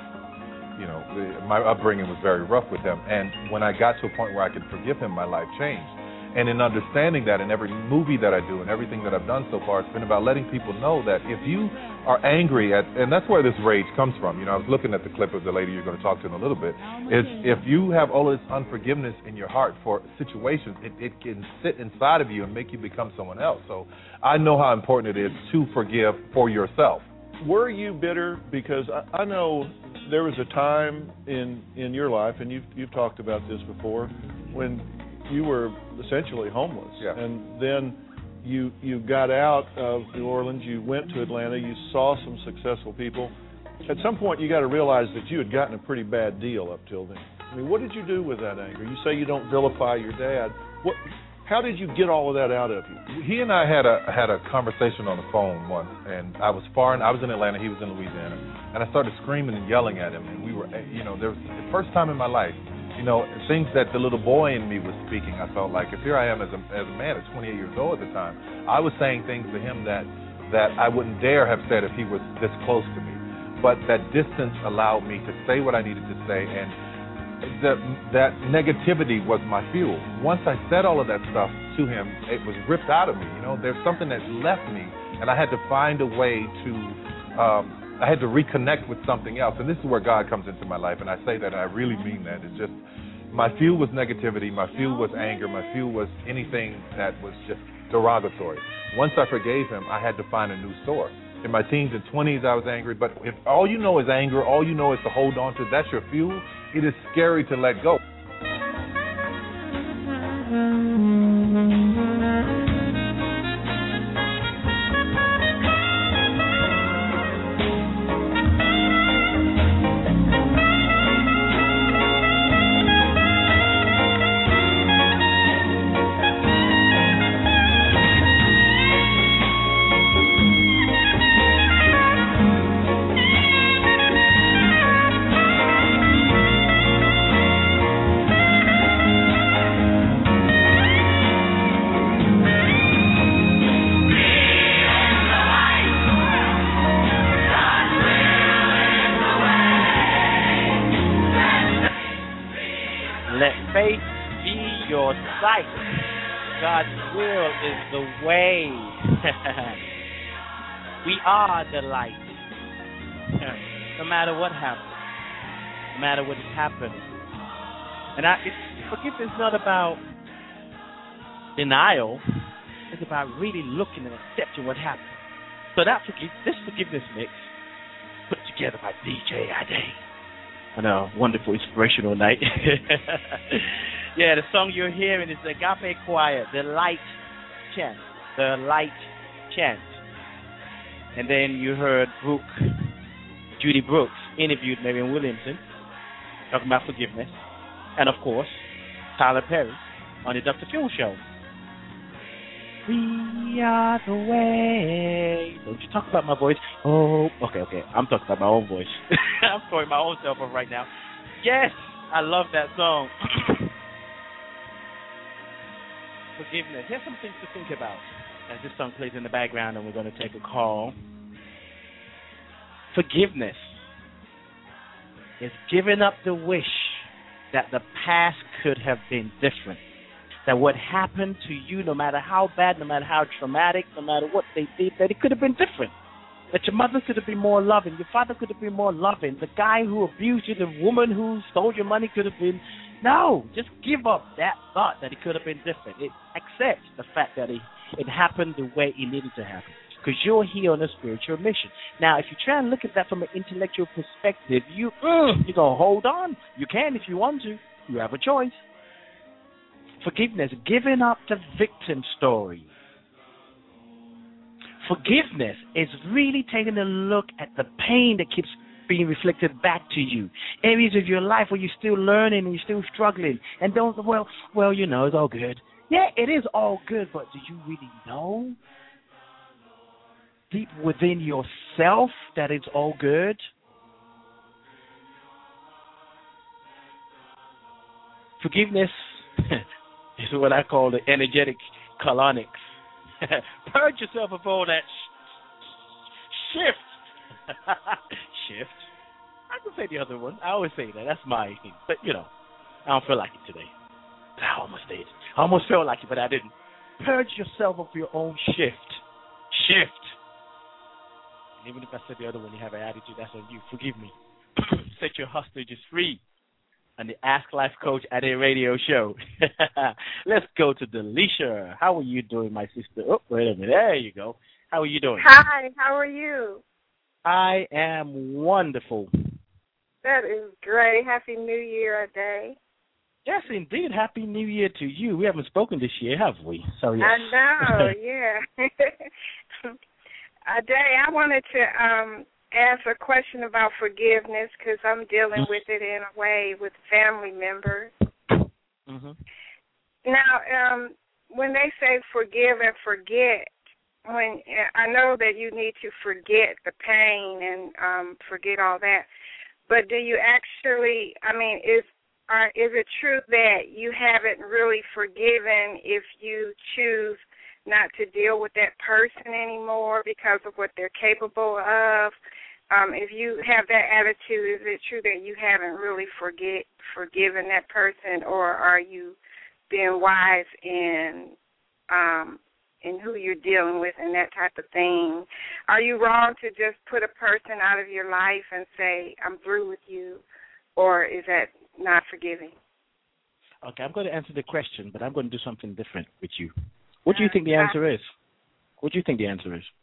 my upbringing was very rough with him. And when I got to a point where I could forgive him, my life changed. And in understanding that, in every movie that I do and everything that I've done so far, it's been about letting people know that if you are angry and that's where this rage comes from. I was looking at the clip of the lady you're going to talk to in a little bit, is if you have all this unforgiveness in your heart for situations, it can sit inside of you and make you become someone else. So I know how important it is to forgive for yourself. Were you bitter? Because I know there was a time in your life, and you've talked about this before, when you were essentially homeless. Yeah. And then you got out of New Orleans, you went to Atlanta, you saw some successful people. At some point you got to realize that you had gotten a pretty bad deal up till then. I mean, what did you do with that anger? You say you don't vilify your dad. How did you get all of that out of you? He and I had a conversation on the phone once, and I was in Atlanta, he was in Louisiana, and I started screaming and yelling at him, and we were, there was the first time in my life, things that the little boy in me was speaking. I felt like if here I am as a man at 28 years old at the time, I was saying things to him that I wouldn't dare have said if he was this close to me. But that distance allowed me to say what I needed to say, and that negativity was my fuel. Once I said all of that stuff to him, it was ripped out of me. There's something that left me, and I had to find a way to I had to reconnect with something else. And this is where God comes into my life, and I say that, and I really mean that. It's just my fuel was negativity, my fuel was anger, my fuel was anything that was just derogatory. Once I forgave him, I had to find a new source. In my teens and 20s, I was angry, but if all you know is anger, all you know is to hold on to, that's your fuel, it is scary to let go. We are the light. No matter what happens, no matter what has happened. And forgiveness is not about denial. It's about really looking and accepting what happened. So this forgiveness mix, put together by DJ Ade on a wonderful inspirational night. Yeah, the song you're hearing is the Agape Choir, The Light Chant. The Light Chant. And then you heard Judy Brooks interviewed Marianne Williamson talking about forgiveness. And of course, Tyler Perry on the Dr. Phil Show. We are the way. Don't you talk about my voice. Oh, okay. I'm talking about my own voice. I'm throwing my own self off right now. Yes, I love that song. Forgiveness. Here's some things to think about as this song plays in the background, and we're going to take a call. Forgiveness is giving up the wish that the past could have been different. That what happened to you, no matter how bad, no matter how traumatic, no matter what they did, that it could have been different. That your mother could have been more loving, your father could have been more loving, the guy who abused you, the woman who stole your money could have been. No, just give up that thought that it could have been different. It accepts the fact that it happened the way it needed to happen. Because you're here on a spiritual mission. Now, if you try and look at that from an intellectual perspective, you're going to hold on. You can if you want to. You have a choice. Forgiveness, giving up the victim story. Forgiveness is really taking a look at the pain that keeps being reflected back to you. Areas of your life where you're still learning and you're still struggling. And don't, well, you know, it's all good. Yeah, it is all good, but do you really know deep within yourself that it's all good? Forgiveness is what I call the energetic colonics. Purge yourself of all that shift. Shift. I can say the other one. I always say that. That's my thing. But, you know, I don't feel like it today. I almost did. I almost felt like it, but I didn't. Purge yourself of your own shift. Shift. And even if I said the other one, you have an attitude, that's on you. Forgive me. Set your hostages free on the Ask Life Coach at a radio show. Let's go to Delisha. How are you doing, my sister? Oh, wait a minute. There you go. How are you doing? Hi, how are you? I am wonderful. That is great. Happy New Year, Ade. Yes, indeed. Happy New Year to you. We haven't spoken this year, have we? So yes. I know, yeah. Ade, I wanted to ask a question about forgiveness because I'm dealing with it in a way with family members. Mm-hmm. Now, when they say forgive and forget, when I know that you need to forget the pain and forget all that, but do you actually? I mean, is it true that you haven't really forgiven if you choose not to deal with that person anymore because of what they're capable of? If you have that attitude, is it true that you haven't really forgiven that person, or are you being wise in who you're dealing with and that type of thing? Are you wrong to just put a person out of your life and say, I'm through with you, or is that not forgiving? Okay, I'm going to answer the question, but I'm going to do something different with you. What do you think the answer is? What do you think the answer is?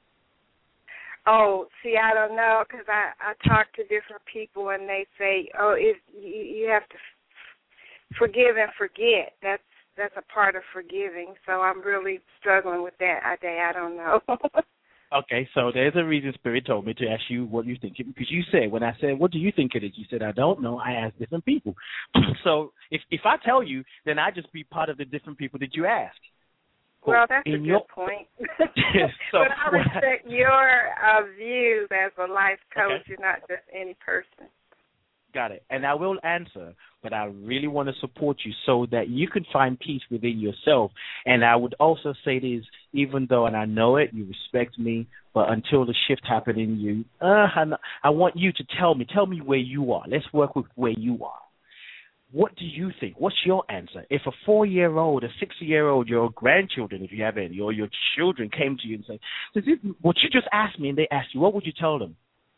Oh, see, I don't know, because I talk to different people and they say, oh, you have to forgive and forget. That's a part of forgiving. So I'm really struggling with that. I don't know. Okay, so there's a reason Spirit told me to ask you what you think. Because you said, when I said, what do you think it is? You said, I don't know. I asked different people. So if I tell you, then I just be part of the different people that you asked. Well, that's a good point. So, but I respect your views as a life coach. Okay. You're not just any person. Got it. And I will answer, but I really want to support you so that you can find peace within yourself. And I would also say this, even though, and I know it, you respect me, but until the shift happened in you, I want you to tell me where you are. Let's work with where you are. What do you think? What's your answer? If a 4-year-old, a 6-year-old, your grandchildren, if you have any, or your children came to you and said, what you just asked me, and they asked you, what would you tell them?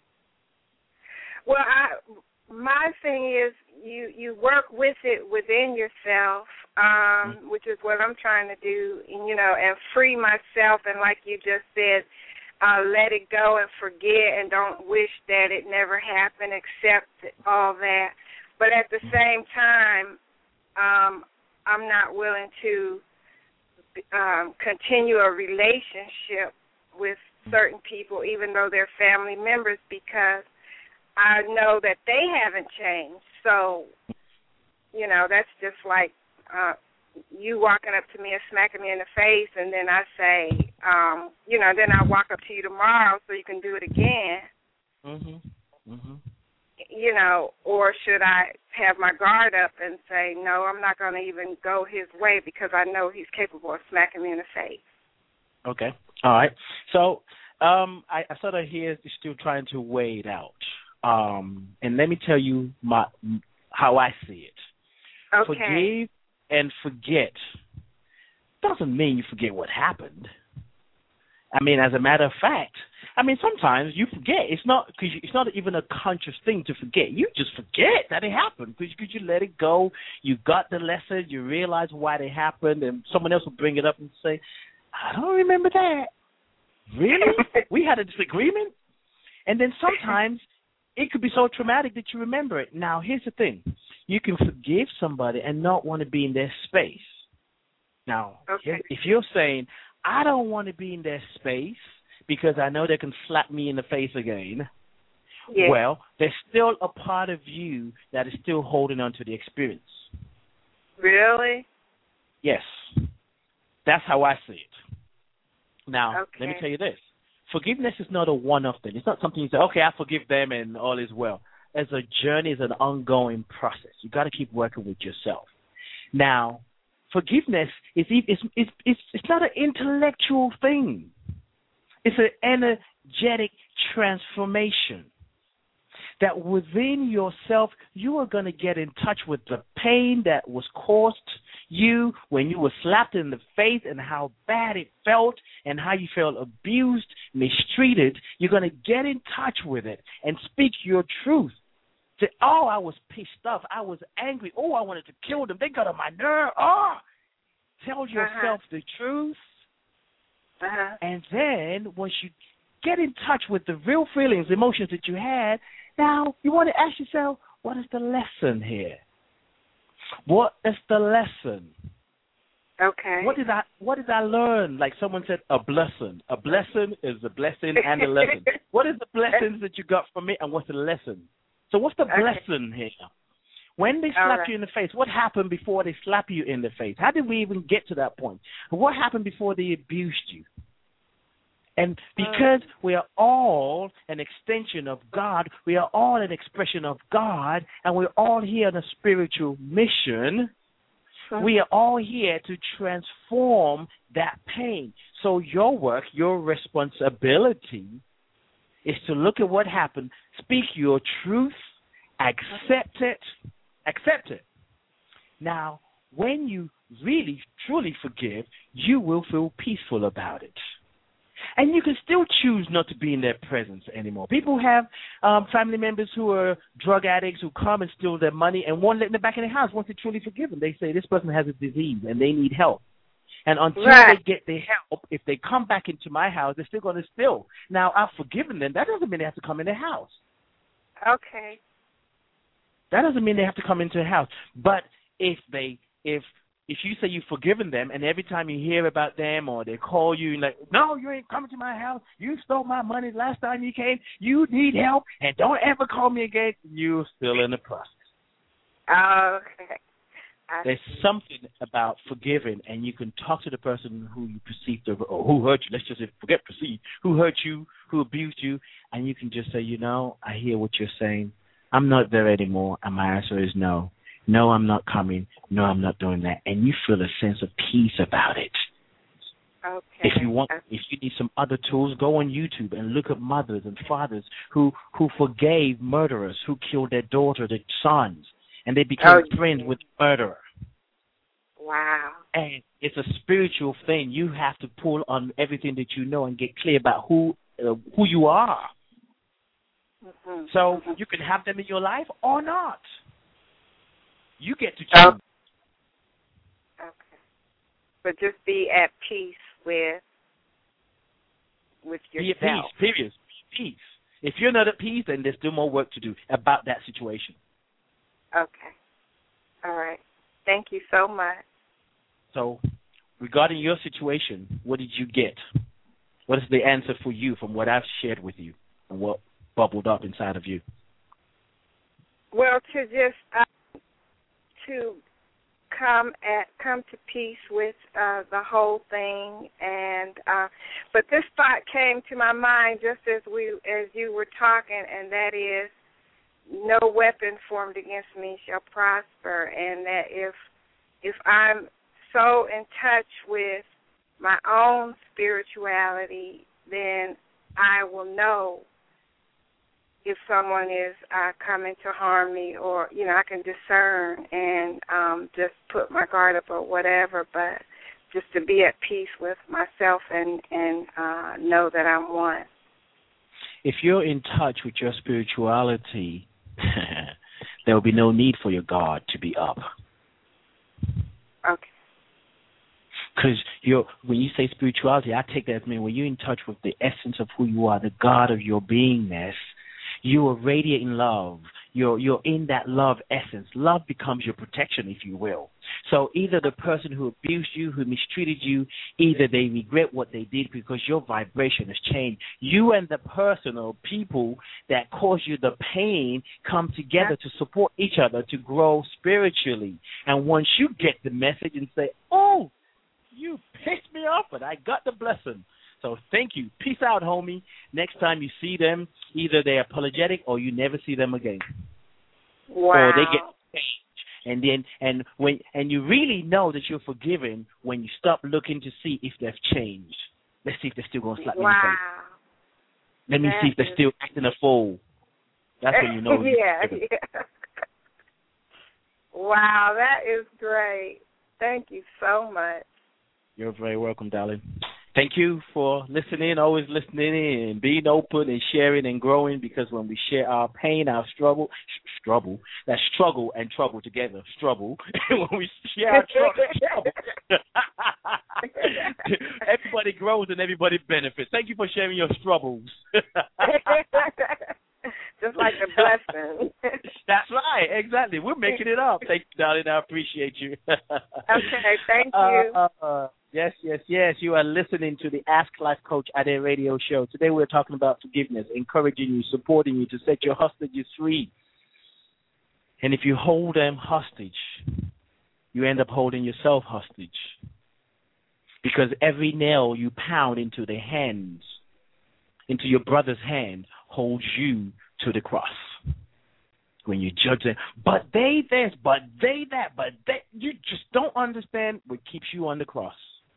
Well, my thing is you work with it within yourself, which is what I'm trying to do, and free myself. And like you just said, let it go and forget and don't wish that it never happened, accept all that. But at the same time, I'm not willing to continue a relationship with certain people, even though they're family members, because I know that they haven't changed. So, that's just like you walking up to me and smacking me in the face, and then I say, then I walk up to you tomorrow so you can do it again. Mm-hmm. Mm-hmm. Or should I have my guard up and say, no, I'm not going to even go his way because I know he's capable of smacking me in the face. Okay. All right. So I sort of hear you're still trying to weigh it out. And let me tell you how I see it. Okay. Forgive and forget doesn't mean you forget what happened. I mean, as a matter of fact, sometimes you forget. It's not even a conscious thing to forget. You just forget that it happened because you let it go. You got the lesson. You realize why they happened, and someone else will bring it up and say, I don't remember that. Really? We had a disagreement? And then sometimes it could be so traumatic that you remember it. Now, here's the thing. You can forgive somebody and not want to be in their space. Now, Okay. if you're saying, I don't want to be in their space because I know they can slap me in the face again, Yes. well, there's still a part of you that is still holding on to the experience. Really? Yes. That's how I see it. Now, Okay. let me tell you this. Forgiveness is not a one-off thing. It's not something you say, okay, I forgive them and all is well. As a journey, it's an ongoing process. You got to keep working with yourself. Now, forgiveness is it's not an intellectual thing. It's an energetic transformation. That within yourself, you are going to get in touch with the pain that was caused you when you were slapped in the face and how bad it felt and how you felt abused, mistreated. You're going to get in touch with it and speak your truth. Say, oh, I was pissed off. I was angry. Oh, I wanted to kill them. They got on my nerve. Oh, tell yourself the truth. And then once you get in touch with the real feelings, emotions that you had, now you want to ask yourself, what is the lesson here? What is the lesson? Okay. What did I learn? Like someone said, a blessing. A blessing is a blessing and a lesson. What is the blessings that you got from it, and what's the lesson? So what's the blessing here? When they slap you in the face, what happened before they slap you in the face? How did we even get to that point? What happened before they abused you? And because we are all an extension of God, we are all an expression of God, and we're all here on a spiritual mission, we are all here to transform that pain. So your work, your responsibility is to look at what happened, speak your truth, accept it. Now, when you really, truly forgive, you will feel peaceful about it. And you can still choose not to be in their presence anymore. People have family members who are drug addicts who come and steal their money and won't let them back in their house once they truly forgive them. They say this person has a disease and they need help. And until they get the help, if they come back into my house, they're still going to steal. Now, I've forgiven them. That doesn't mean they have to come in the house. Okay. That doesn't mean they have to come into the house. But if you say you've forgiven them, and every time you hear about them or they call you like, no, you ain't coming to my house, you stole my money last time you came, you need help, and don't ever call me again, you're still in the process. Okay. There's something about forgiving, and you can talk to the person who you perceived or who hurt you. Let's just forget perceived. Who hurt you, who abused you, and you can just say, I hear what you're saying. I'm not there anymore, and my answer is no. No, I'm not coming. No, I'm not doing that. And you feel a sense of peace about it. Okay. If you need some other tools, go on YouTube and look at mothers and fathers who forgave murderers, who killed their daughter, their sons, and they became friends with the murderer. Wow. And it's a spiritual thing. You have to pull on everything that you know and get clear about who you are. Mm-hmm. So you can have them in your life or not. You get to choose. Okay. But just be at peace with yourself. Be at peace, period. Be at peace. If you're not at peace, then there's still more work to do about that situation. Okay. All right. Thank you so much. So, regarding your situation, what did you get? What is the answer for you from what I've shared with you and what bubbled up inside of you? Well, to just to come to peace with the whole thing, and but this thought came to my mind just as you were talking, and that is, no weapon formed against me shall prosper, and that if I'm so in touch with my own spirituality, then I will know if someone is coming to harm me, or, I can discern and just put my guard up or whatever, but just to be at peace with myself and know that I'm one. If you're in touch with your spirituality, there will be no need for your guard to be up. Okay. Because when you say spirituality, I take that as meaning when you're in touch with the essence of who you are, the God of your beingness, you are radiating love. you're in that love essence. Love becomes your protection, if you will. So either the person who abused you, who mistreated you, either they regret what they did because your vibration has changed. You and the person or people that caused you the pain come together to support each other to grow spiritually. And once you get the message and say, oh, you pissed me off, but I got the blessing. So thank you. Peace out, homie. Next time you see them, either they're apologetic or you never see them again. Wow. Or they get changed. And you really know that you're forgiven when you stop looking to see if they've changed. Let's see if they're still going to slap me in the face. Let me see if they're still acting a fool. That's when you know. Yeah. Wow, that is great. Thank you so much. You're very welcome, darling. Thank you for listening, always listening in, and being open and sharing and growing, because when we share our pain, our struggle and trouble together, when we share our trouble, everybody grows and everybody benefits. Thank you for sharing your struggles. Just like a blessing. That's right, exactly. We're making it up. Thank you, darling. I appreciate you. Okay, thank you. Yes. You are listening to the Ask Life Coach Ade radio show. Today we're talking about forgiveness, encouraging you, supporting you to set your hostages free. And if you hold them hostage, you end up holding yourself hostage. Because every nail you pound into their hands, into your brother's hand, holds you to the cross. When you judge them, but they this, but they that, but they, you just don't understand what keeps you on the cross.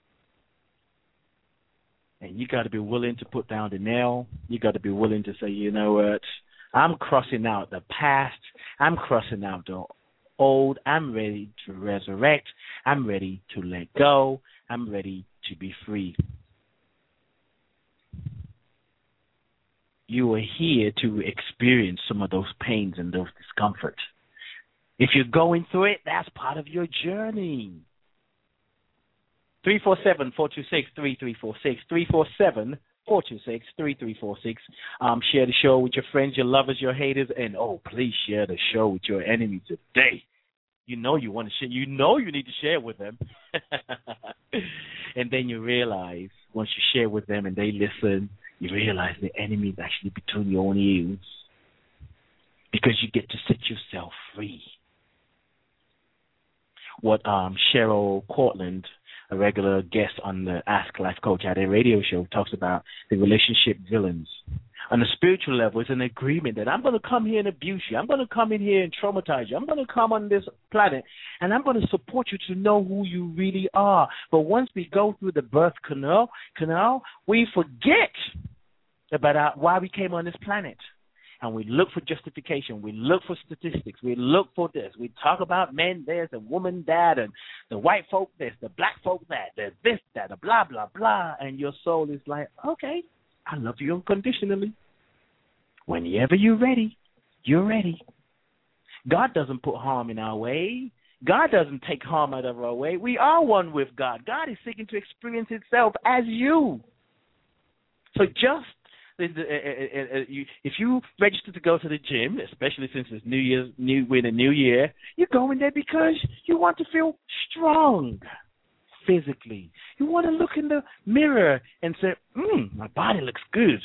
And you got to be willing to put down the nail. You got to be willing to say, you know what, I'm crossing out the past. I'm crossing out the old. I'm ready to resurrect. I'm ready to let go. I'm ready to be free. You are here to experience some of those pains and those discomforts. If you're going through it, that's part of your journey. 347-426-3346. 347-426-3346. Share the show with your friends, your lovers, your haters, and please share the show with your enemy today. You know you want to share. You know you need to share with them. And then you realize, once you share with them and they listen, you realize the enemy is actually between your own ears, because you get to set yourself free. What Cheryl Cortland, a regular guest on the Ask Life Coach Ade radio show, talks about the relationship villains. On the spiritual level, it's an agreement that I'm going to come here and abuse you. I'm going to come in here and traumatize you. I'm going to come on this planet, and I'm going to support you to know who you really are. But once we go through the birth canal, we forget about why we came on this planet. And we look for justification. We look for statistics. We look for this. We talk about men this and women that, and the white folk this, the black folk that, there's this, that, the blah, blah, blah. And your soul is like, okay, I love you unconditionally. Whenever you're ready, you're ready. God doesn't put harm in our way. God doesn't take harm out of our way. We are one with God. God is seeking to experience Himself as you. So just if you register to go to the gym, especially since it's we're in a new year, you're going there because you want to feel strong physically. You want to look in the mirror and say, my body looks good.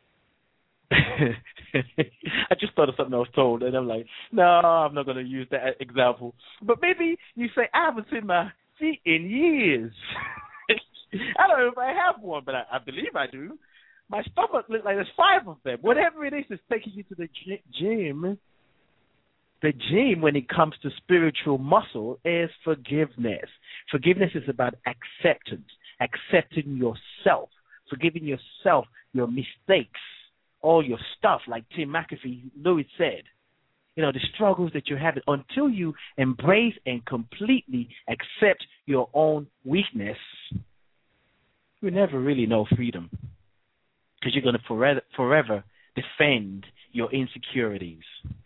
I just thought of something I was told, and I'm like, no, I'm not going to use that example. But maybe you say, I haven't seen my feet in years. I don't know if I have one, but I believe I do. My stomach looks like there's 5 of them. Whatever it is taking you to the gym. The gym, when it comes to spiritual muscle, is forgiveness. Forgiveness is about acceptance, accepting yourself, forgiving yourself, your mistakes, all your stuff, like Tim McAfee Lewis said. You know, the struggles that you're having, until you embrace and completely accept your own weakness, you never really know freedom, because you're going to forever defend your insecurities.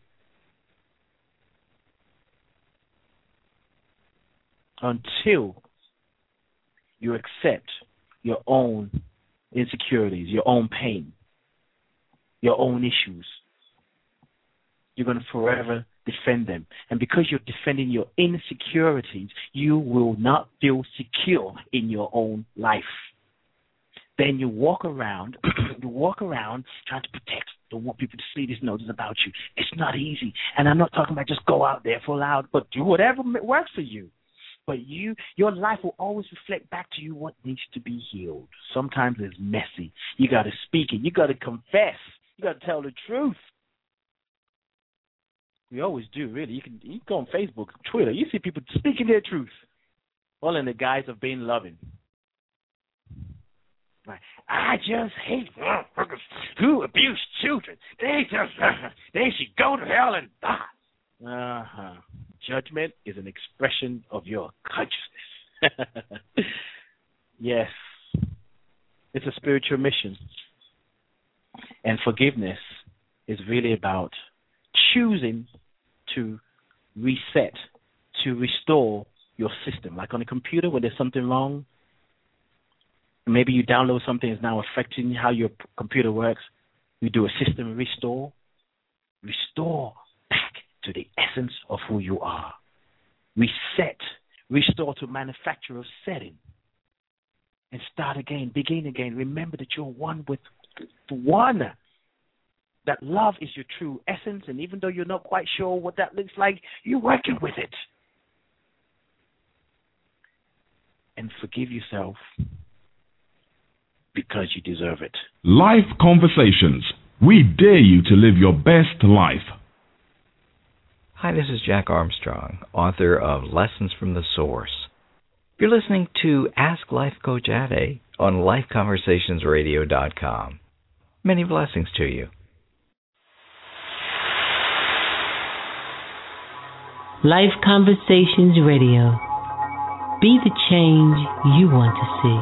Until you accept your own insecurities, your own pain, your own issues. You're going to forever defend them. And because you're defending your insecurities, you will not feel secure in your own life. Then you walk around trying to protect. Don't want people to see this, know this about you. It's not easy. And I'm not talking about just go out there full out, but do whatever works for you. But your life will always reflect back to you what needs to be healed. Sometimes it's messy. You got to speak it. You got to confess. You got to tell the truth. We always do, really. You can go on Facebook, Twitter. You see people speaking their truth, all in the guise of being loving. Right. I just hate motherfuckers who abuse children. They should go to hell and die. Judgment is an expression of your consciousness. Yes. It's a spiritual mission. And forgiveness is really about choosing to reset, to restore your system. Like on a computer when there's something wrong, maybe you download something that's now affecting how your computer works. You do a system restore. Restore back to the essence of who you are. Reset. Restore to manufacturer's setting. And start again. Begin again. Remember that you're one with one. That love is your true essence. And even though you're not quite sure what that looks like, you're working with it. And forgive yourself. Because you deserve it. Life Conversations. We dare you to live your best life. Hi, this is Jack Armstrong, author of Lessons from the Source. You're listening to Ask Life Coach Ade on LifeConversationsRadio.com. Many blessings to you. Life Conversations Radio. Be the change you want to see.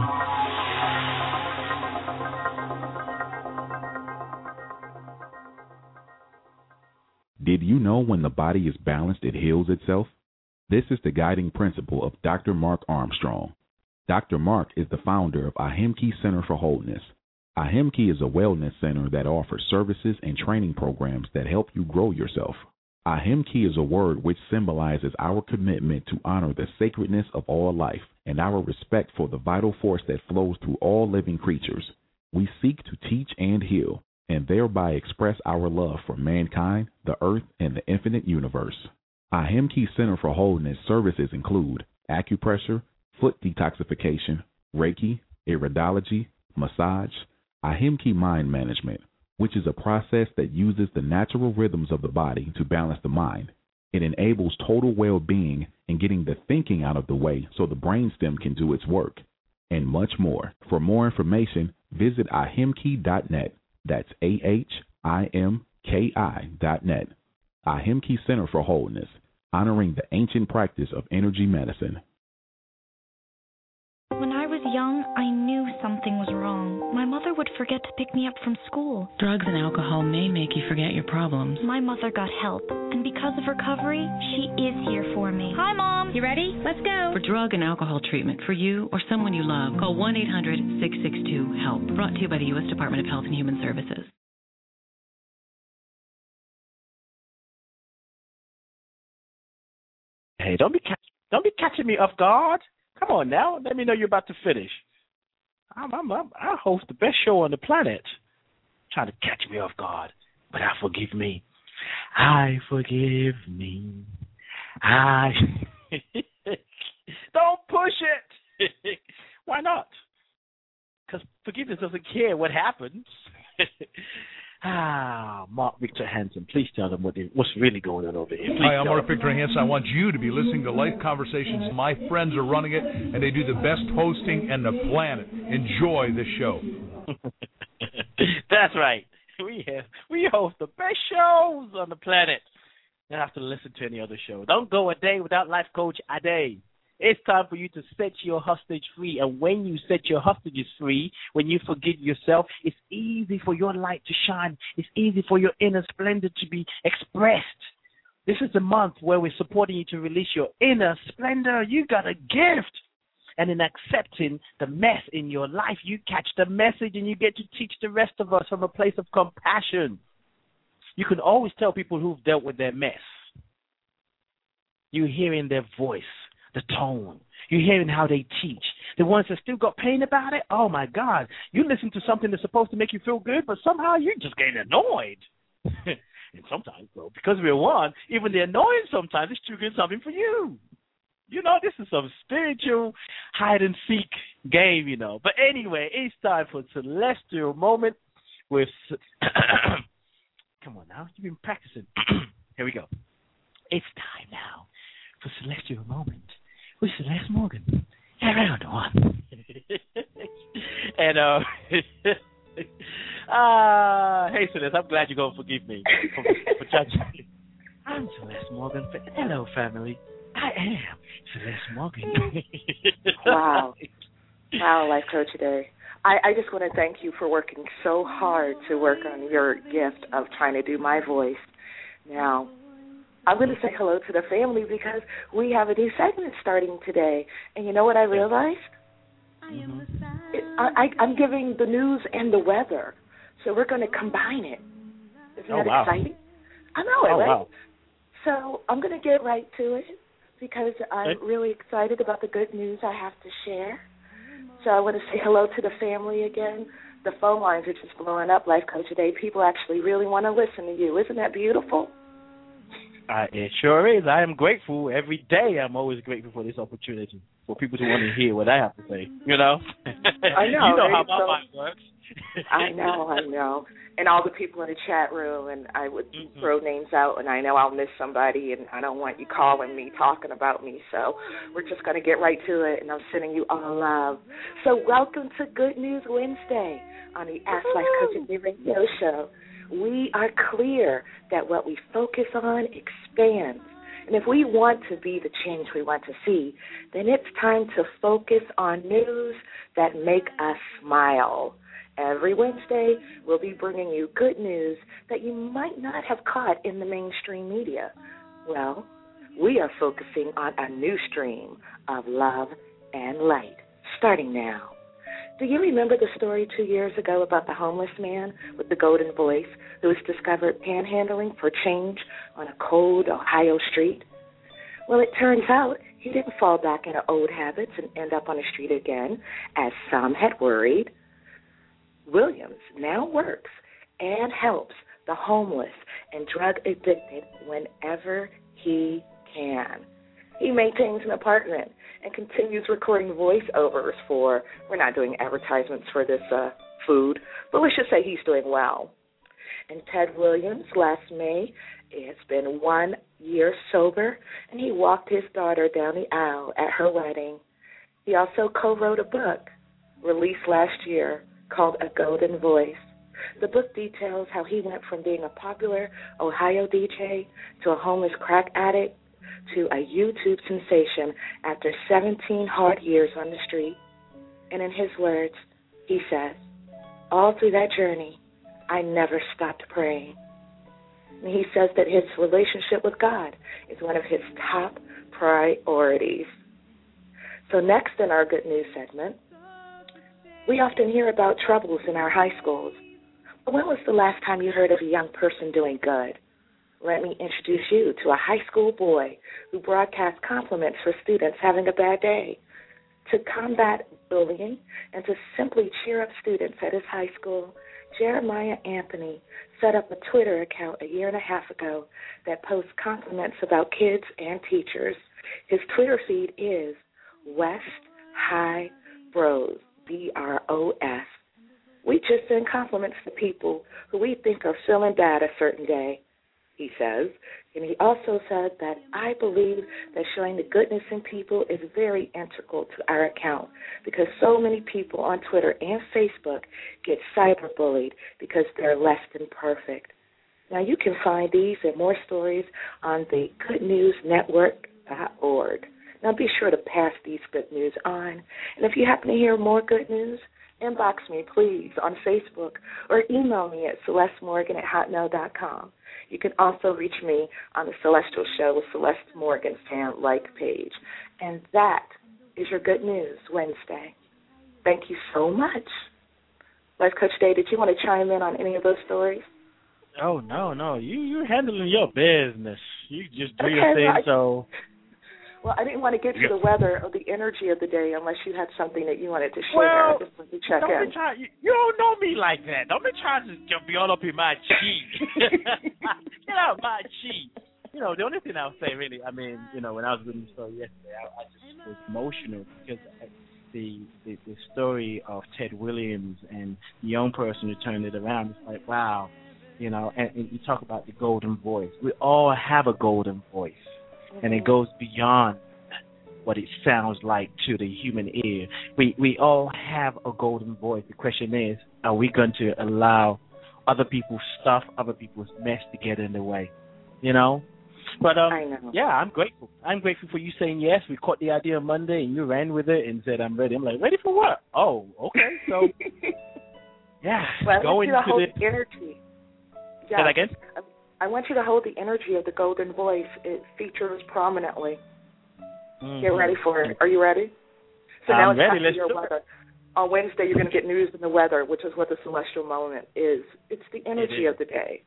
Did you know when the body is balanced, it heals itself? This is the guiding principle of Dr. Mark Armstrong. Dr. Mark is the founder of Ahimki Center for Wholeness. Ahimki is a wellness center that offers services and training programs that help you grow yourself. Ahimki is a word which symbolizes our commitment to honor the sacredness of all life and our respect for the vital force that flows through all living creatures. We seek to teach and heal, and thereby express our love for mankind, the earth, and the infinite universe. Ahimki Center for Wholeness services include acupressure, foot detoxification, Reiki, iridology, massage, Ahimki Mind Management, which is a process that uses the natural rhythms of the body to balance the mind. It enables total well-being and getting the thinking out of the way so the brainstem can do its work, and much more. For more information, visit ahimki.net. That's AHIMKI.net. Ahimki Center for Wholeness, honoring the ancient practice of energy medicine. When I was young, I knew something was wrong. My mother would forget to pick me up from school. Drugs and alcohol may make you forget your problems. My mother got help, and because of recovery, she is here for me. Hi, Mom. You ready? Let's go. For drug and alcohol treatment for you or someone you love, call 1-800-662-HELP. Brought to you by the U.S. Department of Health and Human Services. Hey, don't be catching me off guard. Come on now, let me know you're about to finish. I host the best show on the planet. Trying to catch me off guard, but I forgive me. I forgive me. Don't push it. Why not? Because forgiveness doesn't care what happens. Mark Victor Hansen, please tell them what's really going on over here. Hi, I'm Mark Victor Hansen. I want you to be listening to Life Conversations. My friends are running it, and they do the best hosting on the planet. Enjoy the show. That's right. We host the best shows on the planet. You don't have to listen to any other show. Don't go a day without Life Coach Ade. It's time for you to set your hostage free. And when you set your hostages free, when you forgive yourself, it's easy for your light to shine. It's easy for your inner splendor to be expressed. This is the month where we're supporting you to release your inner splendor. You got a gift. And in accepting the mess in your life, you catch the message and you get to teach the rest of us from a place of compassion. You can always tell people who've dealt with their mess. You're hearing their voice, the tone. You're hearing how they teach. The ones that still got pain about it, oh, my God. You listen to something that's supposed to make you feel good, but somehow you're just getting annoyed. And sometimes, though, because we're one, even the annoyance sometimes is triggering something for you. You know, this is some spiritual hide-and-seek game, you know. But anyway, it's time for Celestial Moment with... Come on now, you've been practicing. Here we go. It's time now for Celestial Moment with Celeste Morgan. Round one. And, hey, Celeste, I'm glad you're going to forgive me for judging me. I'm Celeste Morgan. Hello, family. I am Celeste Morgan. Wow. Wow, Life Coach today. I just want to thank you for working so hard to work on your gift of trying to do my voice. Now, I'm going to say hello to the family because we have a new segment starting today. And you know what I realized? I'm giving the news and the weather. So we're going to combine it. Isn't that exciting? I know it, right? Wow. So I'm going to get right to it because I'm really excited about the good news I have to share. So I want to say hello to the family again. The phone lines are just blowing up, Life Coach today. People actually really want to listen to you. Isn't that beautiful? It sure is. I am grateful. Every day I'm always grateful for this opportunity, for people to want to hear what I have to say, you know? I know. You know how my mind works. I know. And all the people in the chat room, and I would throw names out, and I know I'll miss somebody, and I don't want you calling me, talking about me, so we're just going to get right to it, and I'm sending you all love. So welcome to Good News Wednesday on the Ask Life Coaching Radio Show. We are clear that what we focus on expands. And if we want to be the change we want to see, then it's time to focus on news that make us smile. Every Wednesday, we'll be bringing you good news that you might not have caught in the mainstream media. Well, we are focusing on a new stream of love and light, starting now. Do you remember the story 2 years ago about the homeless man with the golden voice who was discovered panhandling for change on a cold Ohio street? Well, it turns out he didn't fall back into old habits and end up on the street again, as some had worried. Williams now works and helps the homeless and drug addicted whenever he can. He maintains an apartment and continues recording voiceovers for, we're not doing advertisements for this food, but let's just say he's doing well. And Ted Williams, last May, has been 1 year sober, and he walked his daughter down the aisle at her wedding. He also co-wrote a book released last year called A Golden Voice. The book details how he went from being a popular Ohio DJ to a homeless crack addict to a YouTube sensation after 17 hard years on the street. And in his words, he says, all through that journey, I never stopped praying. And he says that his relationship with God is one of his top priorities. So next in our good news segment, we often hear about troubles in our high schools. But when was the last time you heard of a young person doing good? Let me introduce you to a high school boy who broadcasts compliments for students having a bad day. To combat bullying and to simply cheer up students at his high school, Jeremiah Anthony set up a Twitter account a year and a half ago that posts compliments about kids and teachers. His Twitter feed is West High Bros, BROS. We just send compliments to people who we think are feeling bad a certain day, he says. And he also said that I believe that showing the goodness in people is very integral to our account because so many people on Twitter and Facebook get cyberbullied because they're less than perfect. Now, you can find these and more stories on the goodnewsnetwork.org. Now, be sure to pass these good news on. And if you happen to hear more good news, inbox me, please, on Facebook or email me at celestemorgan@hotmail.com. You can also reach me on the Celestial Show with Celeste Morgan fan like page. And that is your Good News Wednesday. Thank you so much. Life Coach Day, did you want to chime in on any of those stories? Oh no, you're handling your business. You just do your thing. So. Well, I didn't want to get to the weather or the energy of the day unless you had something that you wanted to share. Well, I just wanted to check in. You don't know me like that. Don't be trying to be all up in my chi. Get out of my chi. The only thing I'll say, really, I mean, when I was reading the story yesterday, I just was emotional because the story of Ted Williams and the young person who turned it around, it's like, wow, and you talk about the golden voice. We all have a golden voice. And it goes beyond what it sounds like to the human ear. We all have a golden voice. The question is, are we going to allow other people's stuff, other people's mess to get in the way? But I know. Yeah, I'm grateful. I'm grateful for you saying yes. We caught the idea on Monday, and you ran with it and said, I'm ready. I'm like, ready for what? Oh, okay. So, yeah, well, go into the energy. Yeah. Say that again? I want you to hold the energy of the golden voice. It features prominently. Mm-hmm. Get ready for it. Are you ready? So now it's time for your weather. On Wednesday, you're going to get news in the weather, which is what the celestial moment is. It's the energy of the day.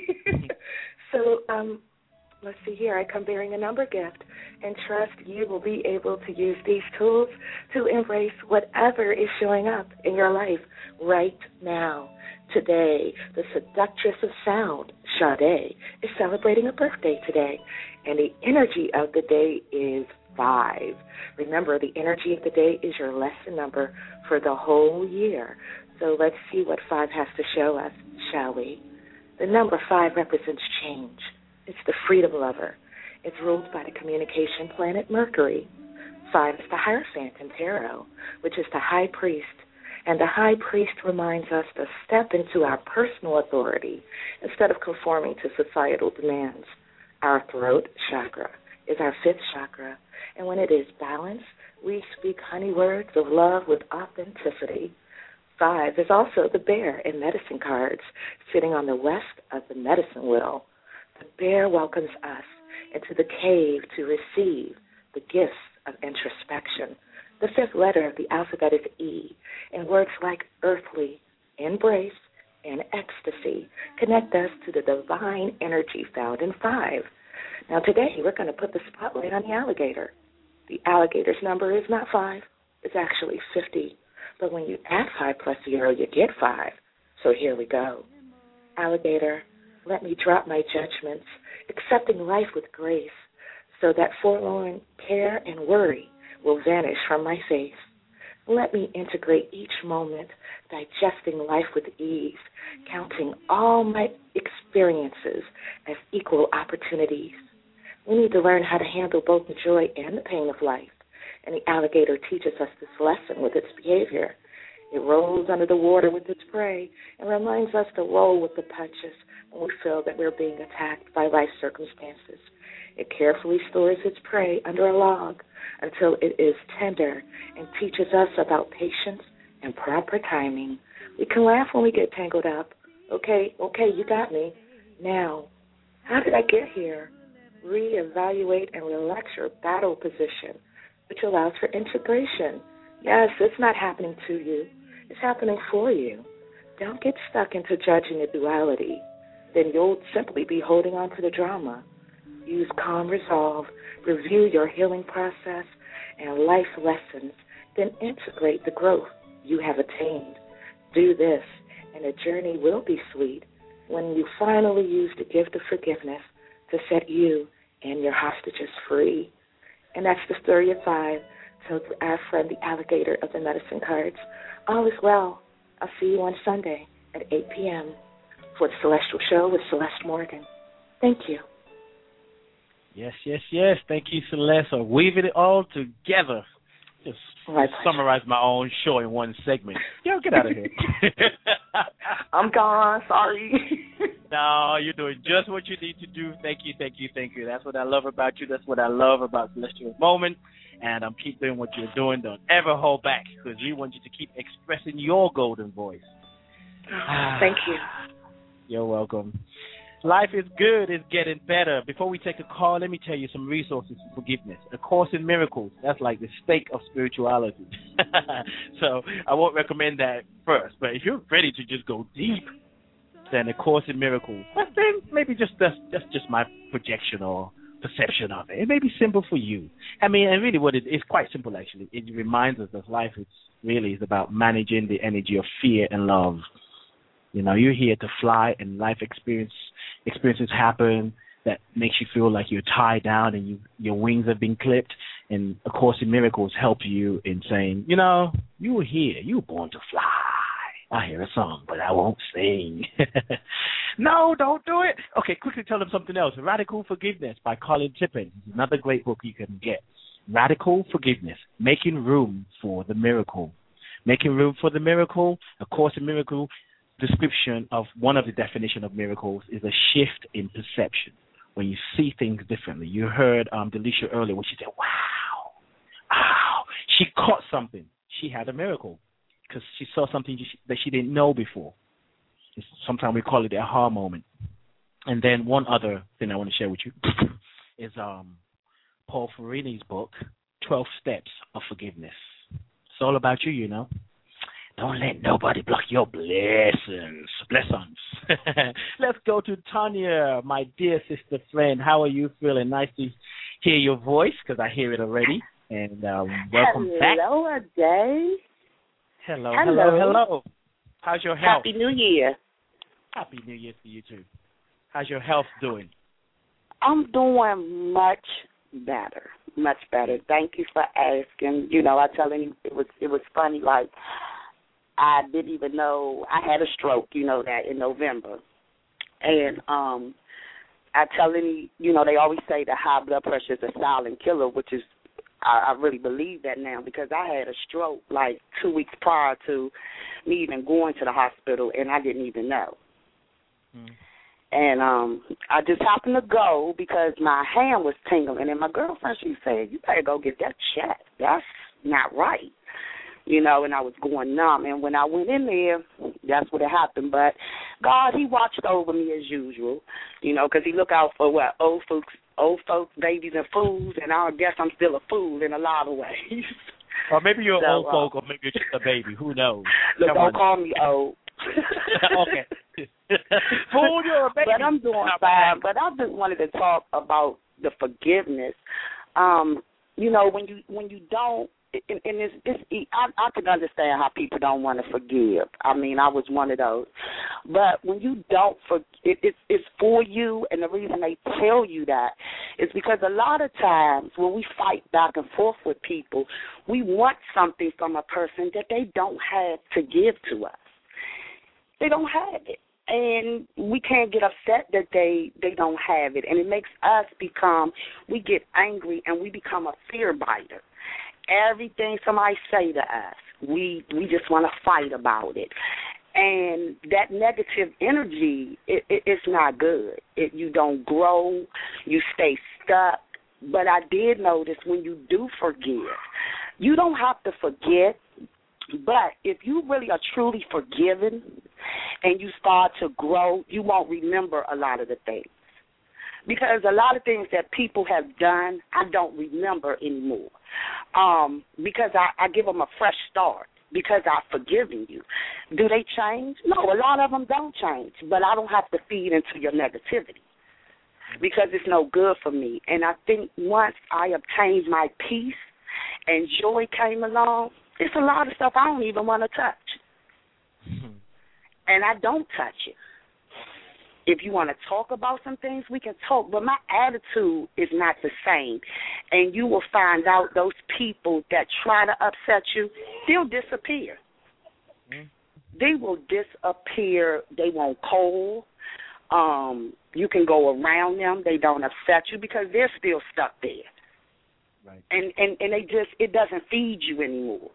So let's see here. I come bearing a number gift and trust you will be able to use these tools to embrace whatever is showing up in your life right now. Today, the seductress of sound, Sade, is celebrating a birthday today, and the energy of the day is 5. Remember, the energy of the day is your lesson number for the whole year. So let's see what 5 has to show us, shall we? The number 5 represents change. It's the freedom lover. It's ruled by the communication planet Mercury. 5 is the Hierophant in Tarot, which is the high priest. And the high priest reminds us to step into our personal authority instead of conforming to societal demands. Our throat chakra is our 5th chakra, and when it is balanced, we speak honey words of love with authenticity. 5 is also the bear in medicine cards, sitting on the west of the medicine wheel. The bear welcomes us into the cave to receive the gifts of introspection. The 5th letter of the alphabet is E, and words like earthly, embrace, and ecstasy connect us to the divine energy found in 5. Now today we're going to put the spotlight on the alligator. The alligator's number is not 5, it's actually 50. But when you add 5 plus 0, you get 5. So here we go. Alligator, let me drop my judgments, accepting life with grace, so that forlorn care and worry will vanish from my face. Let me integrate each moment, digesting life with ease, counting all my experiences as equal opportunities. We need to learn how to handle both the joy and the pain of life, and the alligator teaches us this lesson with its behavior. It rolls under the water with its prey and reminds us to roll with the punches when we feel that we're being attacked by life circumstances. It carefully stores its prey under a log until it is tender and teaches us about patience and proper timing. We can laugh when we get tangled up. Okay, you got me. Now, how did I get here? Reevaluate and relax your battle position, which allows for integration. Yes, it's not happening to you. It's happening for you. Don't get stuck into judging the duality. Then you'll simply be holding on to the drama. Use calm resolve, review your healing process and life lessons, then integrate the growth you have attained. Do this, and the journey will be sweet when you finally use the gift of forgiveness to set you and your hostages free. And that's the story of 5. So to our friend, the alligator of the medicine cards, all is well. I'll see you on Sunday at 8 p.m. for the Celestial Show with Celeste Morgan. Thank you. Yes. Thank you, Celeste, for weaving it all together. Just summarize my own show in one segment. Yo, get out of here. I'm gone. Sorry. No, you're doing just what you need to do. Thank you. That's what I love about you. That's what I love about Celestial Moment. And keep doing what you're doing. Don't ever hold back, because we want you to keep expressing your golden voice. Thank you. You're welcome. Life is good. It's getting better. Before we take a call, let me tell you some resources for forgiveness. A Course in Miracles. That's like the steak of spirituality. So I won't recommend that first. But if you're ready to just go deep, and A Course in Miracles. But then maybe that's just my projection or perception of it. It may be simple for you. I mean, and really what it's quite simple, actually. It reminds us that life is about managing the energy of fear and love. You know, you're here to fly, and life experiences happen that makes you feel like you're tied down and your wings have been clipped. And A Course in Miracles help you in saying, you know, you were here. You were born to fly. I hear a song, but I won't sing. No, don't do it. Okay, quickly tell them something else. Radical Forgiveness by Colin Tippin. Another great book you can get. Radical Forgiveness, Making Room for the Miracle. Making Room for the Miracle, A Course in Miracle. Description of one of the definition of miracles is a shift in perception, when you see things differently. You heard Delisha earlier when she said, wow, she caught something. She had a miracle because she saw something that she didn't know before. Sometimes we call it the aha moment. And then one other thing I want to share with you is Paul Ferrini's book, 12 Steps of Forgiveness. It's all about you, you know. Don't let nobody block your blessings. Let's go to Tanya, my dear sister friend. How are you feeling? Nice to hear your voice because I hear it already. And welcome back. Hello, Ade. Hello. How's your health? Happy New Year. Happy New Year to you too. How's your health doing? I'm doing much better. Thank you for asking. You know, I tell you, it was funny. Like, I didn't even know I had a stroke, you know, that in November. And I tell any, you know, they always say that high blood pressure is a silent killer, which is, I really believe that now because I had a stroke like 2 weeks prior to me even going to the hospital, and I didn't even know. And I just happened to go because my hand was tingling, and my girlfriend, she said, you better go get that checked. That's not right. You know, and I was going numb. And when I went in there, that's what happened. But God, he watched over me as usual, you know, because he look out for what? Old folks, babies, and fools. And I guess I'm still a fool in a lot of ways. Or maybe you're an old folk, or maybe you're just a baby. Who knows? Look, don't call me old. Okay. Fool, you're a baby. But I'm doing fine. But I just wanted to talk about the forgiveness. You know, when you don't, and I can understand how people don't want to forgive. I mean, I was one of those. But when you don't forgive, it's for you, and the reason they tell you that is because a lot of times when we fight back and forth with people, we want something from a person that they don't have to give to us. They don't have it. And we can't get upset that they don't have it. And it makes us we get angry and we become a fear biter. Everything somebody say to us, we just want to fight about it. And that negative energy, it's not good. You don't grow. You stay stuck. But I did notice when you do forgive, you don't have to forget. But if you really are truly forgiven and you start to grow, you won't remember a lot of the things. Because a lot of things that people have done, I don't remember anymore. Because I give them a fresh start because I've forgiven you. Do they change? No, a lot of them don't change. But I don't have to feed into your negativity because it's no good for me. And I think once I obtained my peace and joy came along, it's a lot of stuff I don't even want to touch. And I don't touch it. If you want to talk about some things, we can talk, but my attitude is not the same. And you will find out those people that try to upset you, they'll disappear. They will disappear. They won't call. You can go around them. They don't upset you because they're still stuck there. Right. And they it doesn't feed you anymore.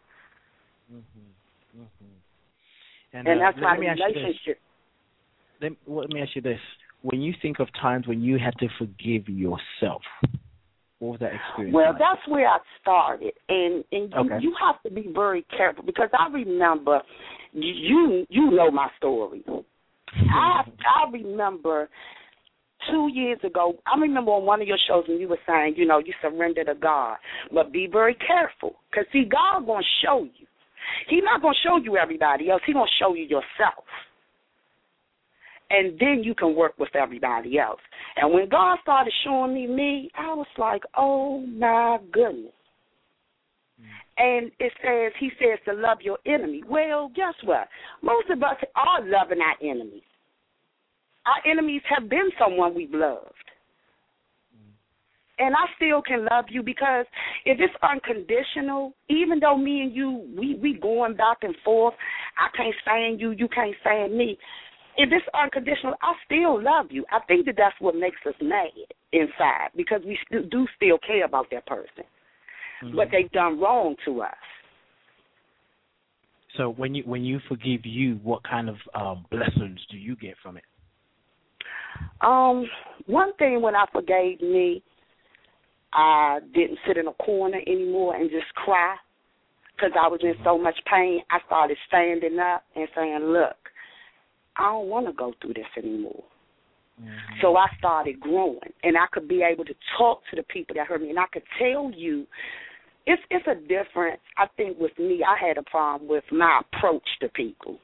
And that's why relationship. Let me ask you this. When you think of times when you had to forgive yourself, what was that experience Well, like? That's where I started. And you have to be very careful because I remember, you know my story. I remember 2 years ago, I remember on one of your shows when you were saying, you know, you surrender to God. But be very careful because, see, God going to show you. He's not going to show you everybody else. He's going to show you yourself. And then you can work with everybody else. And when God started showing me, I was like, oh, my goodness. And he says to love your enemy. Well, guess what? Most of us are loving our enemies. Our enemies have been someone we've loved. And I still can love you because if it's unconditional, even though me and you, we going back and forth, I can't stand you, you can't stand me. If it's unconditional, I still love you. I think that's what makes us mad inside because we do still care about that person. But they've done wrong to us. So when you forgive you, what kind of blessings do you get from it? One thing when I forgave me, I didn't sit in a corner anymore and just cry because I was in so much pain. I started standing up and saying, look, I don't want to go through this anymore. So I started growing, and I could be able to talk to the people that hurt me, and I could tell you it's a difference. I think with me, I had a problem with my approach to people.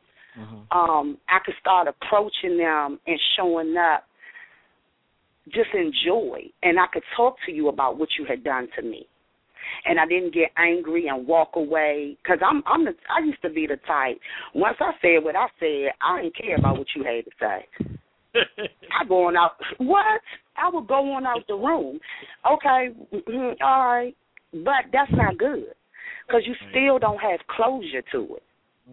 I could start approaching them and showing up just in joy, and I could talk to you about what you had done to me. And I didn't get angry and walk away because I used to be the type. Once I said what I said, I didn't care about what you had to say. I go on out. What? I would go on out the room. Okay, all right, but that's not good because you still don't have closure to it.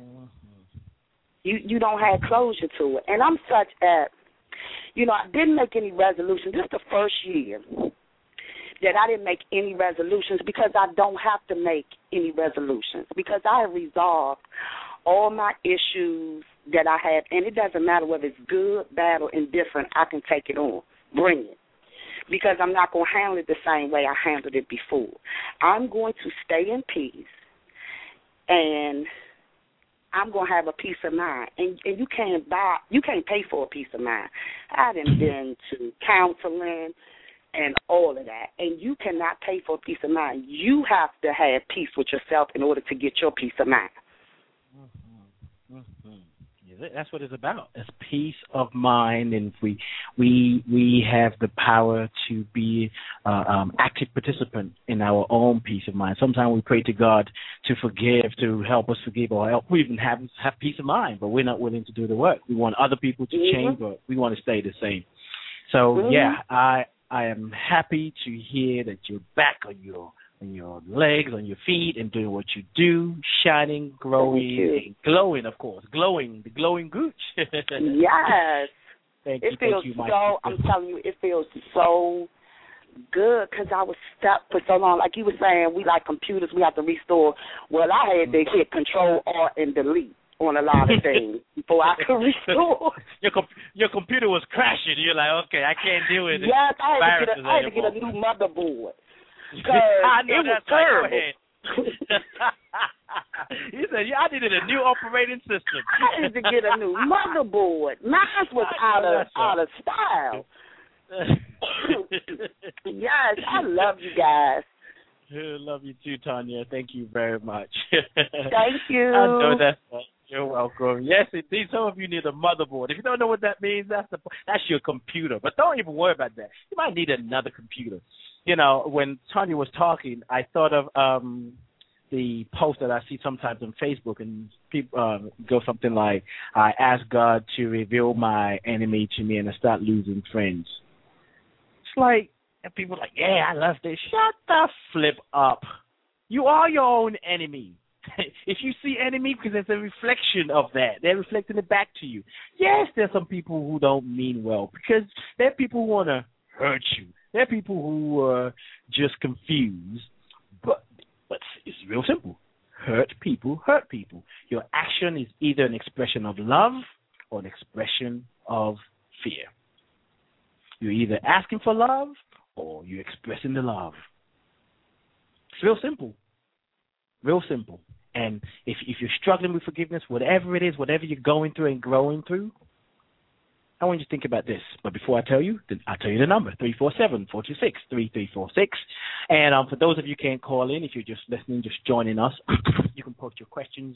You don't have closure to it. And I'm such at, I didn't make any resolutions. This is the first year that I didn't make any resolutions because I don't have to make any resolutions because I have resolved all my issues that I have, and it doesn't matter whether it's good, bad, or indifferent, I can take it on, bring it, because I'm not going to handle it the same way I handled it before. I'm going to stay in peace, and I'm going to have a peace of mind, and you can't pay for a peace of mind. I done been to counseling and all of that, and you cannot pay for a peace of mind. You have to have peace with yourself in order to get your peace of mind. That's what it's about. It's peace of mind, and we have the power to be active participant in our own peace of mind. Sometimes we pray to God to forgive, to help us forgive, or help we even have peace of mind, but we're not willing to do the work. We want other people to change, but we want to stay the same. So I am happy to hear that you're back on your legs, on your feet, and doing what you do, shining, growing, and glowing, of course. The glowing gooch. Yes. Thank you, I'm telling you, it feels so good because I was stuck for so long. Like you were saying, we like computers, we have to restore. Well, I had to hit Control, Alt, and Delete on a lot of things before I could restore. Your computer was crashing. You're like, okay, I can't deal with it. Yes, I had to get a new motherboard. I know it was that's terrible. He said, I needed a new operating system. I had to get a new motherboard. Mine was out of style. Yes, I love you guys. I love you too, Tanya. Thank you very much. Thank you. I know that's you're welcome. Yes, indeed. Some of you need a motherboard. If you don't know what that means, that's your computer. But don't even worry about that. You might need another computer. When Tanya was talking, I thought of the post that I see sometimes on Facebook, and people go something like, I ask God to reveal my enemy to me and I start losing friends. It's like, and people are like, yeah, I love this. Shut the flip up. You are your own enemy. If you see enemy, because there's a reflection of that. They're reflecting it back to you. Yes, there's some people who don't mean well, because there are people who want to hurt you. There are people who are just confused. But it's real simple. Hurt people. Your action is either an expression of love or an expression of fear. You're either asking for love or you're expressing the love. It's real simple. Real simple. And if you're struggling with forgiveness, whatever it is, whatever you're going through and growing through, I want you to think about this. But before I tell you, I'll tell you the number, 347-426-3346. And for those of you who can't call in, if you're just listening, just joining us, you can post your questions,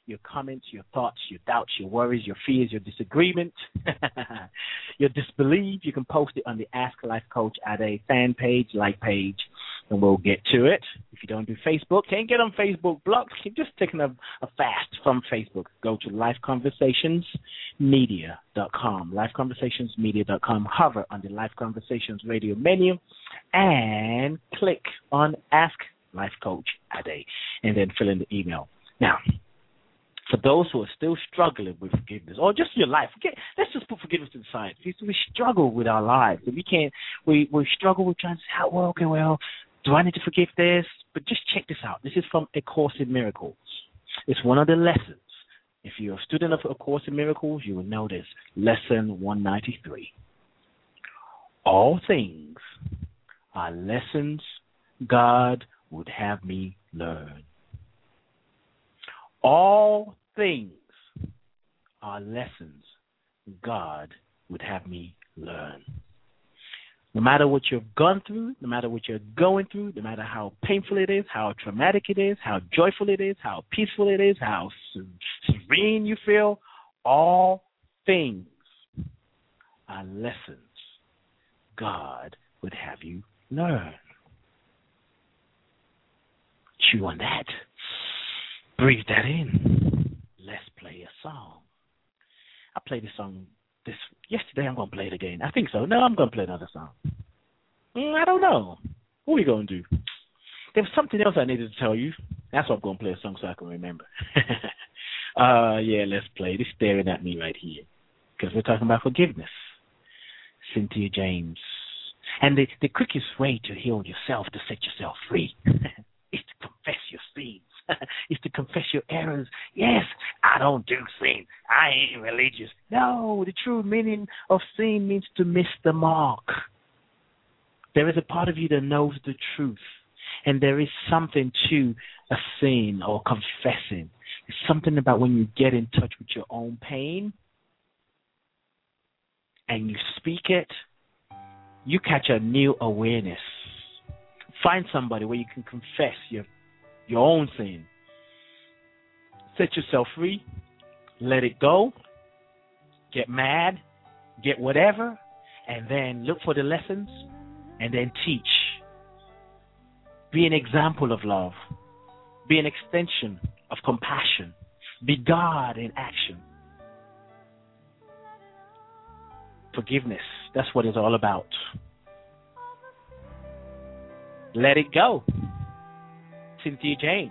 your comments, your thoughts, your doubts, your worries, your fears, your disagreement, your disbelief. You can post it on the Ask Life Coach at a fan page, like page, and we'll get to it. If you don't do Facebook, can't get on Facebook, blocked, you're just taking a fast from Facebook. Go to lifeconversationsmedia.com, lifeconversationsmedia.com. Hover on the Life Conversations radio menu and click on Ask Life Coach Ade, and then fill in the email. Now, for those who are still struggling with forgiveness, or just your life, let's just put forgiveness to the side. We struggle with our lives. If we can't, we struggle with trying to say, well, do I need to forgive this? But just check this out. This is from A Course in Miracles. It's one of the lessons. If you're a student of A Course in Miracles, you will know this. Lesson 193. All things are lessons God would have me learn. All things are lessons God would have me learn. No matter what you've gone through, no matter what you're going through, no matter how painful it is, how traumatic it is, how joyful it is, how peaceful it is, how serene you feel, all things are lessons God would have you learn. Chew on that. Breathe that in. Let's play a song. I played this song yesterday. I'm going to play it again. I think so. No, I'm going to play another song. I don't know. What are we going to do? There was something else I needed to tell you. That's why I'm going to play a song so I can remember. Yeah, let's play. It's staring at me right here because we're talking about forgiveness. Cynthia James. And the quickest way to heal yourself, to set yourself free, is to confess your sins. Is to confess your errors. Yes, I don't do sin. I ain't religious. No, the true meaning of sin means to miss the mark. There is a part of you that knows the truth, and there is something to a sin or confessing. It's something about when you get in touch with your own pain and you speak it, you catch a new awareness. Find somebody where you can confess your own sin. Set yourself free. Let it go. Get mad. Get whatever. And then look for the lessons. And then teach. Be an example of love. Be an extension of compassion. Be God in action. Forgiveness. That's what it's all about. Let it go. Cynthia James.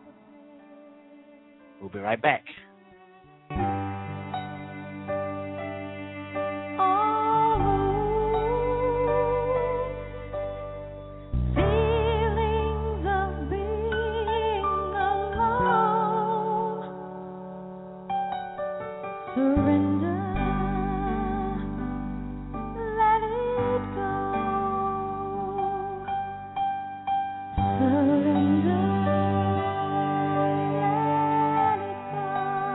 We'll be right back. Surrender, let it go.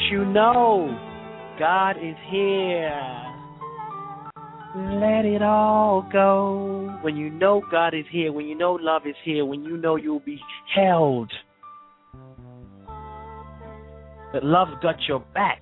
you know God is here. Let it all go. When you know God is here, when you know love is here, when you know you'll be held, that love's got your back.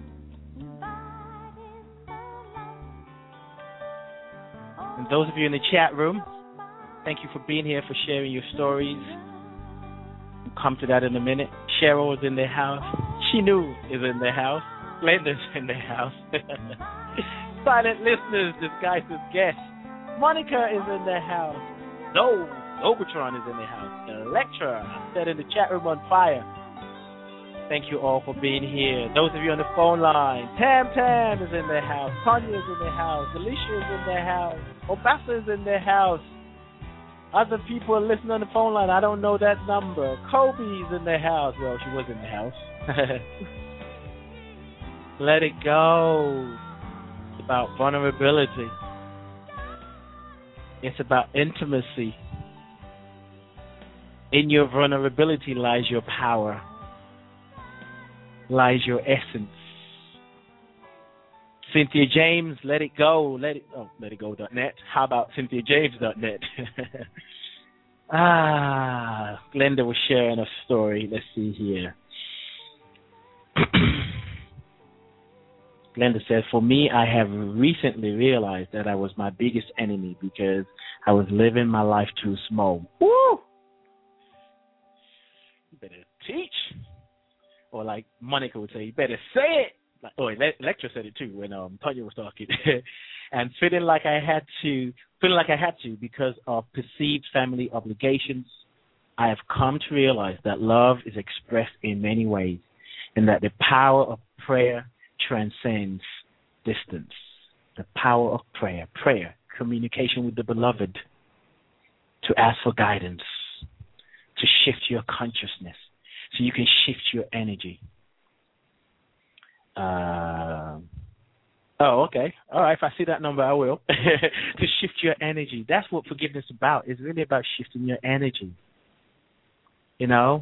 And those of you in the chat room, thank you for being here, for sharing your stories. We'll come to that in a minute. Cheryl is in the house. Shinu is in the house. Glenda's in the house. Silent listeners, disguised as guests. Monica is in the house. Zobotron is in the house. Electra, set in the chat room on fire. Thank you all for being here. Those of you on the phone line, Tam is in the house. Tanya is in the house. Alicia is in the house. Obasa is in the house. Other people are listening on the phone line. I don't know that number. Kobe's in the house. Well, she was in the house. Let it go. It's about vulnerability. It's about intimacy. In your vulnerability lies your power, lies your essence. Cynthia James, let it go. Letitgo.net. How about CynthiaJames.net? Glenda was sharing a story. Let's see here. Glenda says, for me, I have recently realized that I was my biggest enemy because I was living my life too small. Woo! You better teach. Or like Monica would say, you better say it. Electra said it too when Tanya was talking. And feeling like I had to because of perceived family obligations, I have come to realize that love is expressed in many ways and that the power of prayer transcends distance. The power of prayer, communication with the beloved, to ask for guidance, to shift your consciousness so you can shift your energy. Okay. All right, if I see that number, I will. To shift your energy. That's what forgiveness is about. It's really about shifting your energy. You know?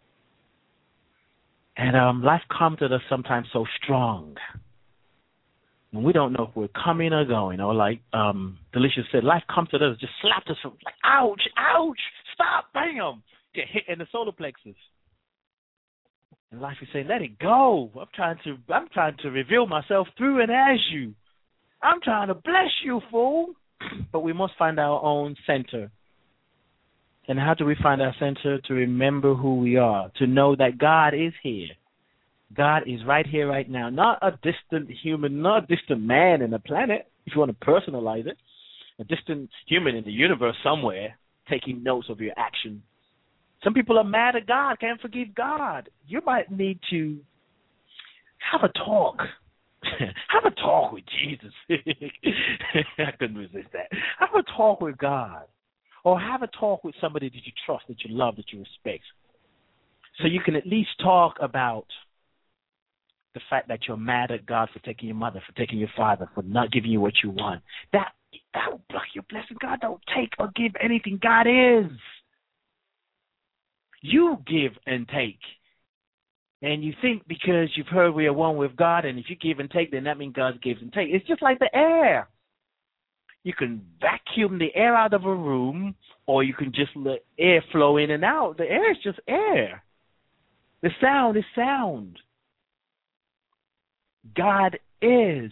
And life comes at us sometimes so strong. And we don't know if we're coming or going. Or like Delicious said, life comes at us, just slapped us, like, ouch, stop, bam. Get hit in the solar plexus. And life is saying, let it go. I'm trying to reveal myself through and as you. I'm trying to bless you, fool. But we must find our own center. And how do we find our center? To remember who we are. To know that God is here. God is right here, right now. Not a distant human, not a distant man in the planet, if you want to personalize it. A distant human in the universe somewhere, taking notes of your action. Some people are mad at God, can't forgive God. You might need to have a talk. Have a talk with Jesus. I couldn't resist that. Have a talk with God. Or have a talk with somebody that you trust, that you love, that you respect. So you can at least talk about the fact that you're mad at God for taking your mother, for taking your father, for not giving you what you want. That will block your blessing. God don't take or give anything. God is. You give and take. And you think because you've heard we are one with God, and if you give and take, then that means God gives and takes. It's just like the air. You can vacuum the air out of a room, or you can just let air flow in and out. The air is just air. The sound is sound. God is.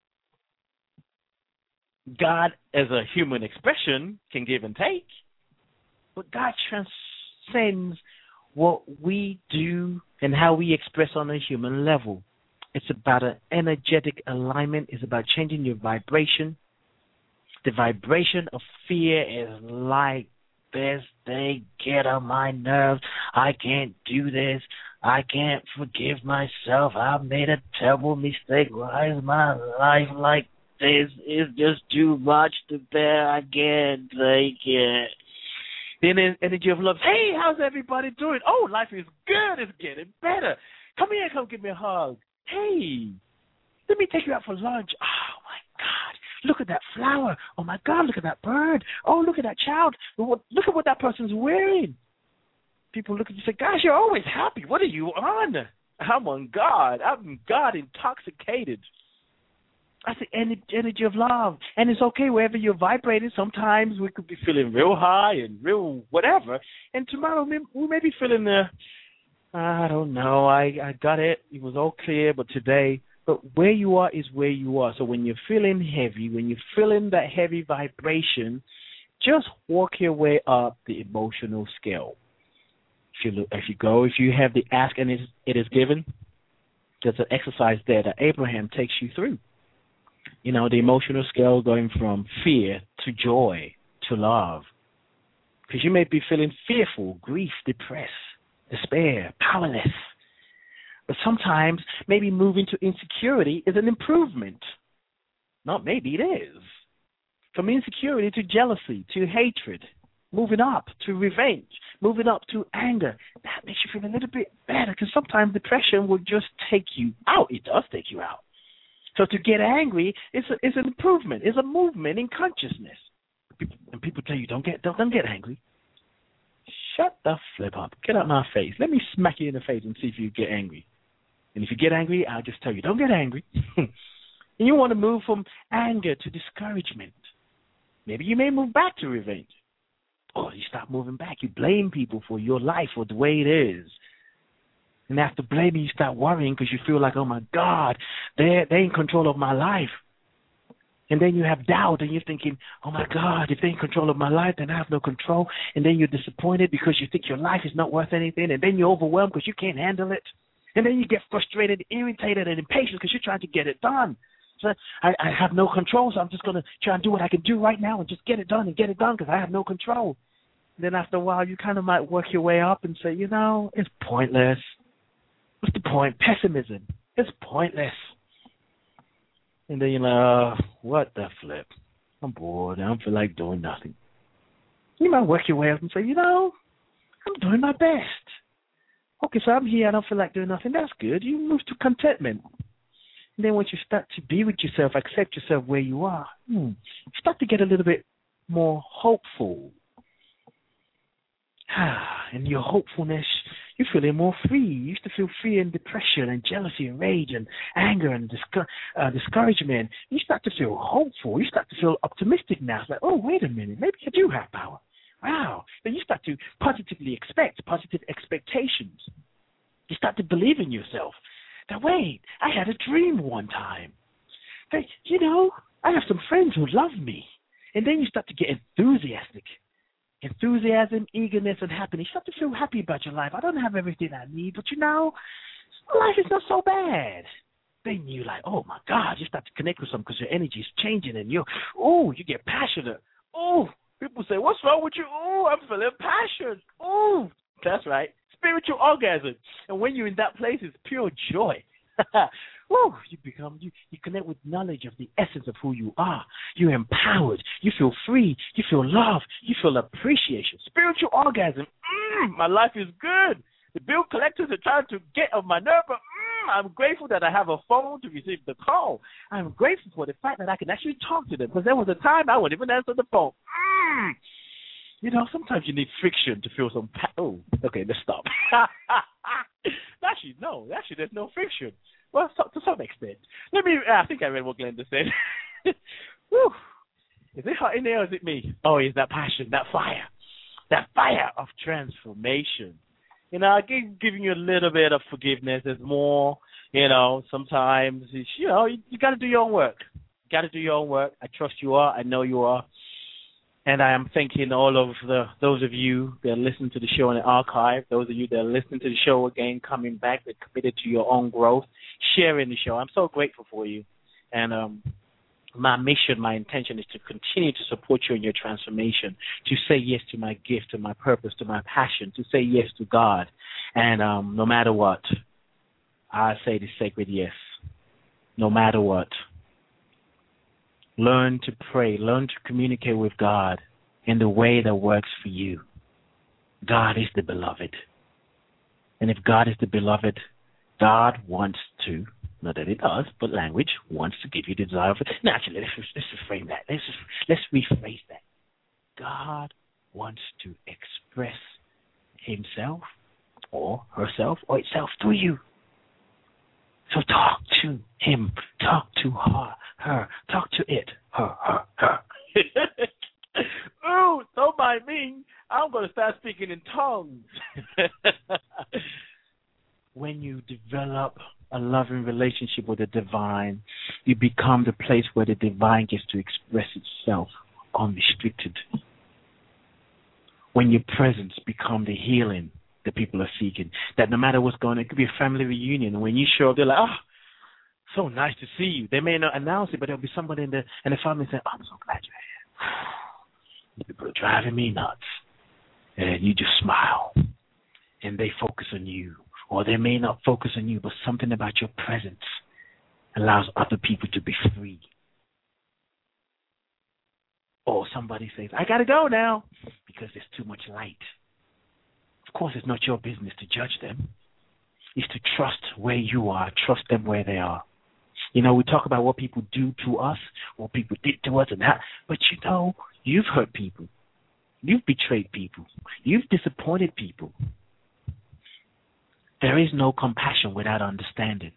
God, as a human expression, can give and take, but God transcends what we do and how we express on a human level. It's about an energetic alignment. It's about changing your vibration. The vibration of fear is like this. They get on my nerves. I can't do this. I can't forgive myself. I made a terrible mistake. Why is my life like this? It's just too much to bear. I can't take it. Then the energy of love. Hey, how's everybody doing? Oh, life is good. It's getting better. Come here. Come give me a hug. Hey, let me take you out for lunch. Oh, my God. Look at that flower. Oh, my God, look at that bird. Oh, look at that child. Look at what that person's wearing. People look at you and say, gosh, you're always happy. What are you on? I'm on God. I'm God intoxicated. That's the energy of love. And it's okay wherever you're vibrating. Sometimes we could be feeling real high and real whatever. And tomorrow we may be feeling I don't know, I got it. It was all clear, but today, but where you are is where you are. So when you're feeling heavy, when you're feeling that heavy vibration, just walk your way up the emotional scale. If you have the ask and it is given, there's an exercise there that Abraham takes you through. You know, the emotional scale going from fear to joy to love. Because you may be feeling fearful, grief, depressed, despair, powerless. But sometimes maybe moving to insecurity is an improvement. Not maybe, it is. From insecurity to jealousy, to hatred, moving up to revenge, moving up to anger. That makes you feel a little bit better, because sometimes depression will just take you out. It does take you out. So to get angry is an improvement, is a movement in consciousness. And people tell you, don't get angry. Shut the flip up. Get out my face. Let me smack you in the face and see if you get angry. And if you get angry, I'll just tell you, don't get angry. And you want to move from anger to discouragement. Maybe you may move back to revenge. Or you start moving back. You blame people for your life or the way it is. And after blaming, you start worrying because you feel like, oh, my God, they're in control of my life. And then you have doubt, and you're thinking, oh, my God, if they're in control of my life, then I have no control. And then you're disappointed because you think your life is not worth anything. And then you're overwhelmed because you can't handle it. And then you get frustrated, irritated, and impatient because you're trying to get it done. So I have no control, so I'm just going to try and do what I can do right now and just get it done because I have no control. And then after a while, you kind of might work your way up and say, you know, it's pointless. What's the point? Pessimism. It's pointless. And then you're like, what the flip? I'm bored. I don't feel like doing nothing. You might work your way up and say, you know, I'm doing my best. Okay, so I'm here. I don't feel like doing nothing. That's good. You move to contentment. And then once you start to be with yourself, accept yourself where you are, you start to get a little bit more hopeful. And your hopefulness, you're feeling more free. You used to feel fear and depression and jealousy and rage and anger and discouragement. You start to feel hopeful. You start to feel optimistic now. It's like, oh, wait a minute, maybe I do have power. Wow. Then you start to positively expect, positive expectations. You start to believe in yourself. That, wait, I had a dream one time. That, you know, I have some friends who love me. And then you start to get enthusiastic. Enthusiasm, eagerness, and happiness. You start to feel happy about your life. I don't have everything I need, but, you know, life is not so bad. Then you like, oh, my God, you start to connect with them because your energy is changing and you get passionate. Oh, people say, what's wrong with you? Oh, I'm feeling passion. Oh, that's right. Spiritual orgasm. And when you're in that place, it's pure joy. Woo, you connect with knowledge of the essence of who you are. You're empowered. You feel free. You feel love. You feel appreciation. Spiritual orgasm. My life is good. The bill collectors are trying to get on my nerve, but I'm grateful that I have a phone to receive the call. I'm grateful for the fact that I can actually talk to them, because there was a time I wouldn't even answer the phone. You know, sometimes you need friction to feel some okay, let's stop. Actually, there's no friction. Well, to some extent. I think I read what Glenda said. Whew. Is it hot in there or is it me? Oh, it's that passion, that fire of transformation. You know, I giving you a little bit of forgiveness. There's more, you know, sometimes, you got to do your own work. I trust you are. I know you are. And I am thanking all of those of you that listen to the show in the archive, those of you that are listening to the show again, coming back, that committed to your own growth, sharing the show. I'm so grateful for you. And my mission, my intention is to continue to support you in your transformation, to say yes to my gift, to my purpose, to my passion, to say yes to God. And no matter what, I say the sacred yes. No matter what. Learn to pray. Learn to communicate with God in the way that works for you. God is the beloved. And if God is the beloved, God wants to, not that it does, but language wants to give you the desire for it. No, actually, let's reframe that. Let's rephrase that. God wants to express himself or herself or itself through you. Talk to him. Talk to her. Talk to it. Her. Ooh, don't mind me. I'm going to start speaking in tongues. When you develop a loving relationship with the divine, you become the place where the divine gets to express itself unrestricted. When your presence becomes the healing that people are seeking, that no matter what's going on, it could be a family reunion, and when you show up, they're like, oh, so nice to see you. They may not announce it, but there'll be somebody in the family saying, oh, I'm so glad you're here. People are driving me nuts. And you just smile, and they focus on you. Or they may not focus on you, but something about your presence allows other people to be free. Or somebody says, I got to go now because there's too much light. Of course, it's not your business to judge them. It's to trust where you are, trust them where they are. You know, we talk about what people do to us, what people did to us, and that. But you know, you've hurt people. You've betrayed people. You've disappointed people. There is no compassion without understanding.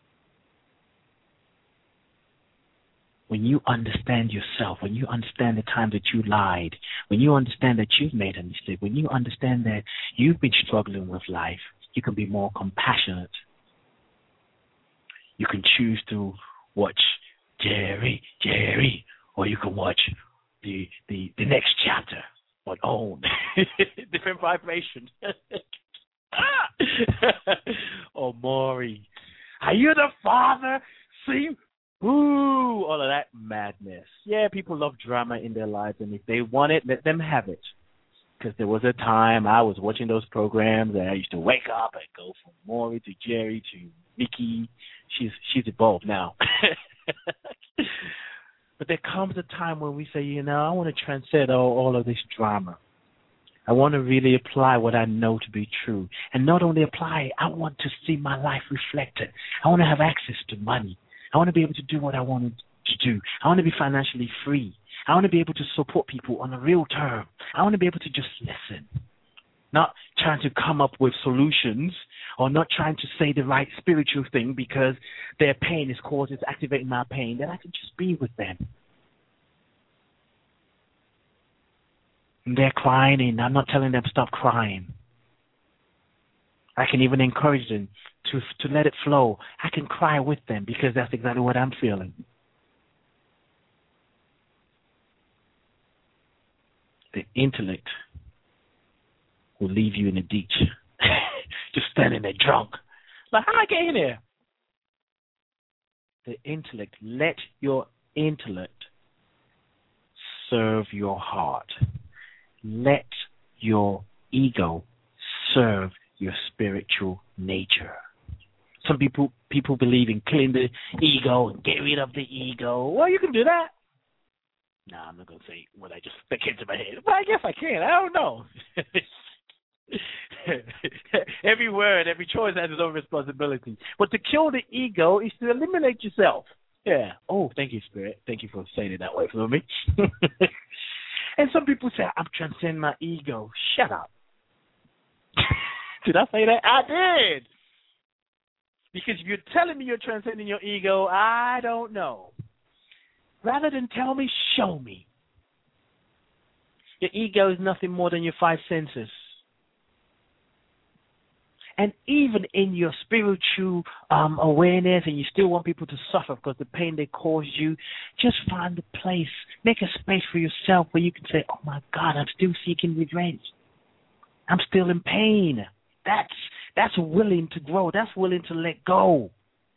When you understand yourself, when you understand the time that you lied, when you understand that you've made a mistake, when you understand that you've been struggling with life, you can be more compassionate. You can choose to watch Jerry, or you can watch the next chapter on OWN. Different vibration. Oh, Maury, are you the father? See? Ooh, all of that madness. Yeah, people love drama in their lives, and if they want it, let them have it. Because there was a time I was watching those programs, and I used to wake up and go from Maury to Jerry to Nikki. She's evolved now. But there comes a time when we say, you know, I want to transcend all of this drama. I want to really apply what I know to be true. And not only apply it, I want to see my life reflected. I want to have access to money. I want to be able to do what I wanted to do. I want to be financially free. I want to be able to support people on a real term. I want to be able to just listen. Not trying to come up with solutions or not trying to say the right spiritual thing because their pain is activating my pain. Then I can just be with them. And they're crying, and I'm not telling them stop crying. I can even encourage them to let it flow. I can cry with them because that's exactly what I'm feeling. The intellect will leave you in a ditch, just standing there drunk. Like, how I get in here? The intellect, let your intellect serve your heart. Let your ego serve your spiritual nature. Some people believe in killing the ego and get rid of the ego. Well, you can do that. No, I'm not going to say what I just stuck into my head. But I guess I can. I don't know. Every word, every choice has its own responsibility. But to kill the ego is to eliminate yourself. Yeah. Oh, thank you, Spirit. Thank you for saying it that way for me. And some people say, I'm transcending my ego. Shut up. Did I say that? I did. Because if you're telling me you're transcending your ego, I don't know. Rather than tell me, show me. Your ego is nothing more than your five senses. And even in your spiritual awareness, and you still want people to suffer because the pain they caused you, just find a place, make a space for yourself where you can say, oh my God, I'm still seeking revenge. I'm still in pain. That's willing to grow. That's willing to let go.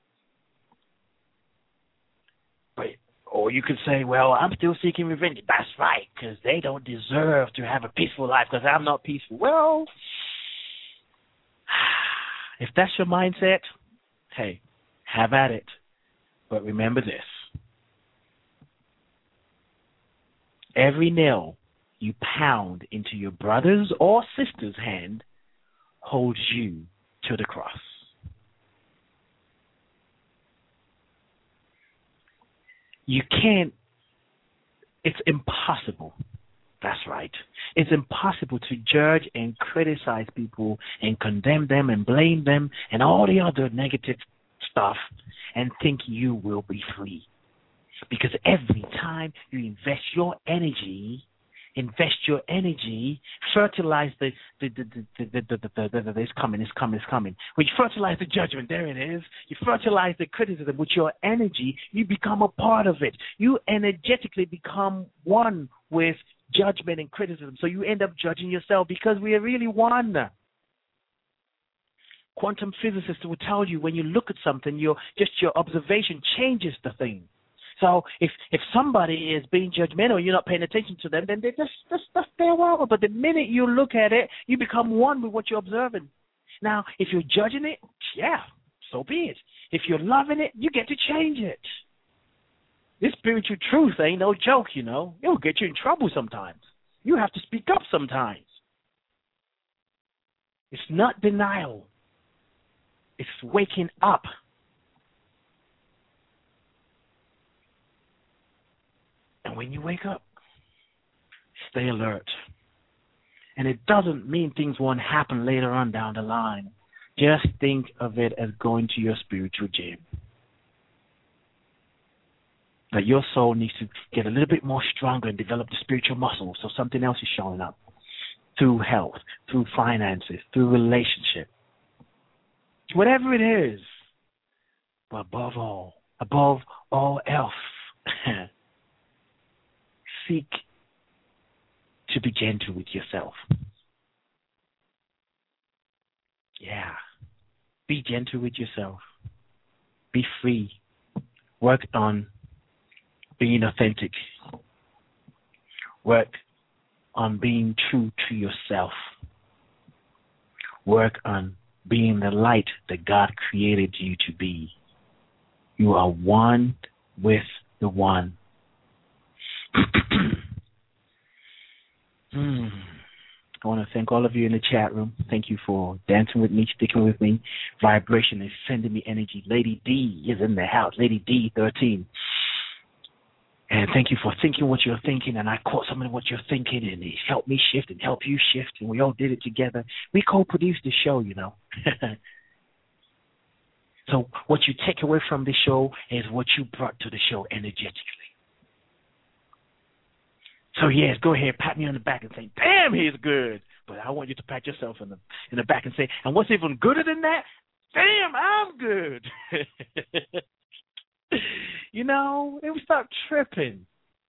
Or you could say, well, I'm still seeking revenge. That's right, because they don't deserve to have a peaceful life because I'm not peaceful. Well, if that's your mindset, hey, have at it. But remember this. Every nail you pound into your brother's or sister's hand holds you to the cross. You can't, it's impossible. That's right. It's impossible to judge and criticize people and condemn them and blame them and all the other negative stuff and think you will be free. Because every time you invest your energy, fertilize it's coming. When you fertilize the judgment, there it is. You fertilize the criticism with your energy, you become a part of it. You energetically become one with judgment and criticism. So you end up judging yourself because we are really one. Quantum physicists will tell you when you look at something, your observation changes the thing. So if somebody is being judgmental, you're not paying attention to them, then they just stay well. But the minute you look at it, you become one with what you're observing. Now, if you're judging it, yeah, so be it. If you're loving it, you get to change it. This spiritual truth ain't no joke, you know. It'll get you in trouble sometimes. You have to speak up sometimes. It's not denial. It's waking up. And when you wake up, stay alert. And it doesn't mean things won't happen later on down the line. Just think of it as going to your spiritual gym. That your soul needs to get a little bit more stronger and develop the spiritual muscle so something else is showing up. Through health, through finances, through relationship. Whatever it is. But above all else, seek to be gentle with yourself. Yeah. Be gentle with yourself. Be free. Work on being authentic. Work on being true to yourself. Work on being the light that God created you to be. You are one with the one. I want to thank all of you in the chat room. Thank you for dancing with me, sticking with me. Vibration is sending me energy. Lady D is in the house. Lady D13. And thank you for thinking what you're thinking, and I caught some of what you're thinking, and it helped me shift and help you shift, and we all did it together. We co-produced the show, you know. So what you take away from the show is what you brought to the show energetically. So yes, go ahead, pat me on the back and say, damn, he's good. But I want you to pat yourself in the back and say, and what's even gooder than that? Damn, I'm good. You know, it would start tripping.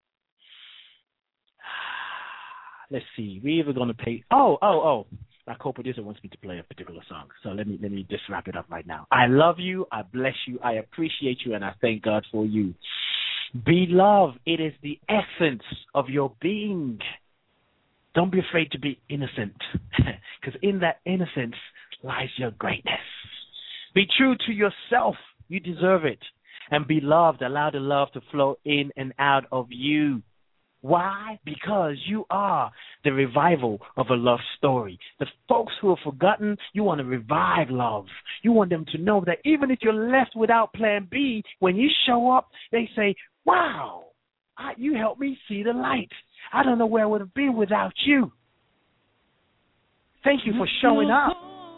Let's see. We either going to play. Oh. My co-producer wants me to play a particular song. So let me just wrap it up right now. I love you. I bless you. I appreciate you. And I thank God for you. Be love. It is the essence of your being. Don't be afraid to be innocent. Because in that innocence lies your greatness. Be true to yourself. You deserve it. And be loved. Allow the love to flow in and out of you. Why? Because you are the revival of a love story. The folks who have forgotten, you want to revive love. You want them to know that even if you're left without plan B, when you show up, they say, wow, you helped me see the light. I don't know where I would have been without you. Thank you for showing up.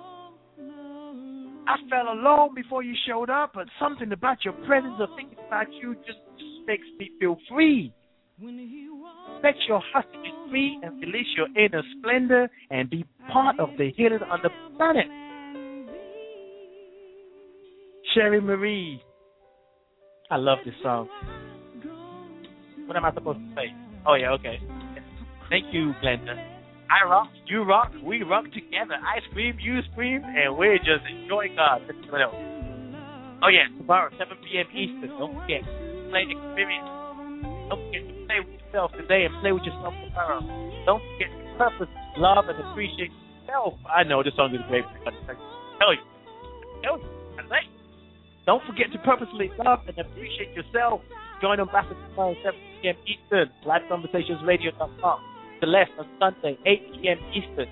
I felt alone before you showed up, but something about your presence or thinking about you just makes me feel free. Let your hostages free and release your inner splendor and be part of the healing on the planet. Sherry Marie. I love this song. What am I supposed to say? Oh, yeah, okay. Thank you, Glenda. I rock, you rock, we rock together. I scream, you scream, and we're just enjoying God. What else? Oh, yeah, tomorrow, 7 p.m. Eastern. Don't forget. Play experience. Don't forget to play with yourself today and play with yourself tomorrow. Don't forget to purpose, love, and appreciate yourself. I know this song is great. I tell you. I say. Don't forget to purposely love and appreciate yourself. Join Ambassador tomorrow, 7 p.m. Eastern. LiveConversationsRadio.com. Celeste on Sunday, 8 p.m. Eastern.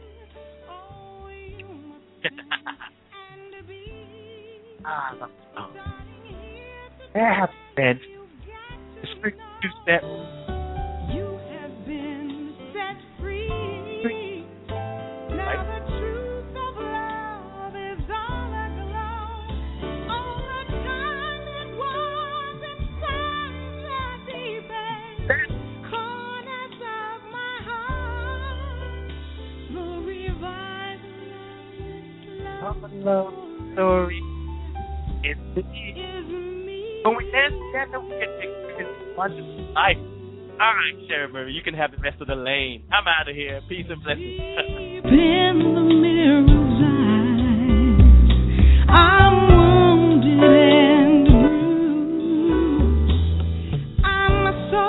I love this song. I have been the spiritual two-step. You have been set free. Now the truth of love is all aglow. All love story is me. When we dance together, we can experience wonderful life. All right, Sharon Murray, you can have the rest of the lane. I'm out of here. Peace and blessings. In the mirror's eyes, I'm wounded and bruised. I'm so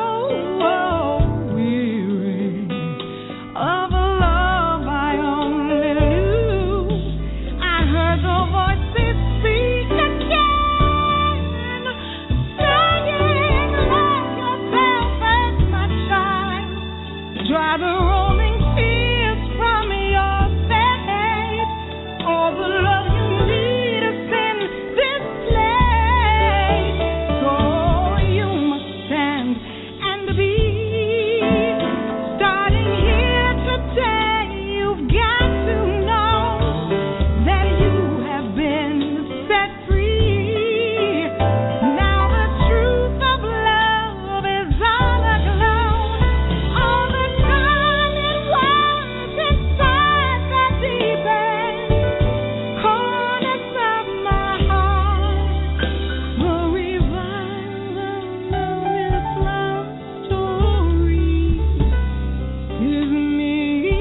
weary of a love I only knew. I heard the voices speak again, saying, love yourself as my child. Dry the rolling tears from your face. All the love you need is in this place. So you must stand and be. Starting here today, you've got to know that you have been set free. Now the truth of love is all aglow. All the time it was inside the deepest corners of my heart. The revival of this love story is me.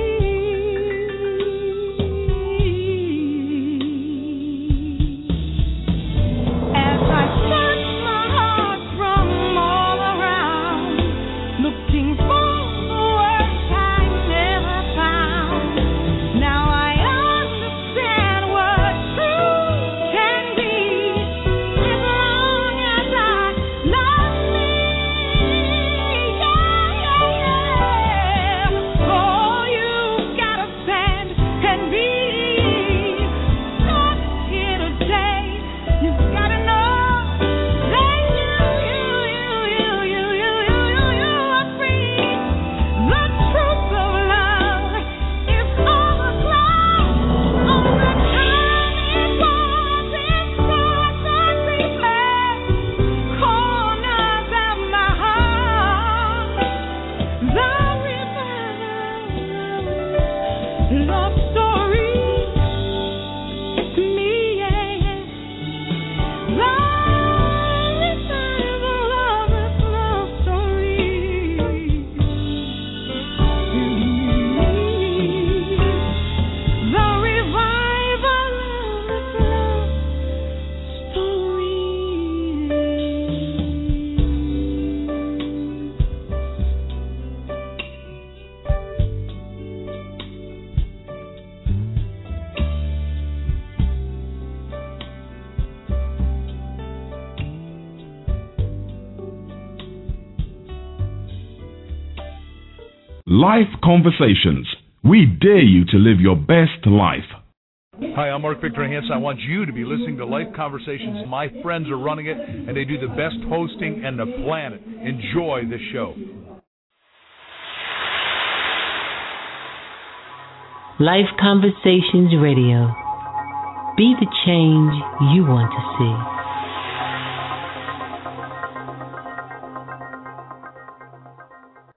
As I search my heart from all around, looking for the words I never found. Now I understand what truth can be. As long as I love me, oh, you've gotta stand and be. Not here today, you've gotta know that you are free. The truth of love is overflow. All the time it was inside the deepest corners of my heart. The revival love story is me, yeah. The revival of this love story is me. The revival of this love story. Life Conversations. We dare you to live your best life. Hi, I'm Mark Victor Hansen. I want you to be listening to Life Conversations. My friends are running it, and they do the best hosting on the planet. Enjoy the show. Life Conversations Radio. Be the change you want to see.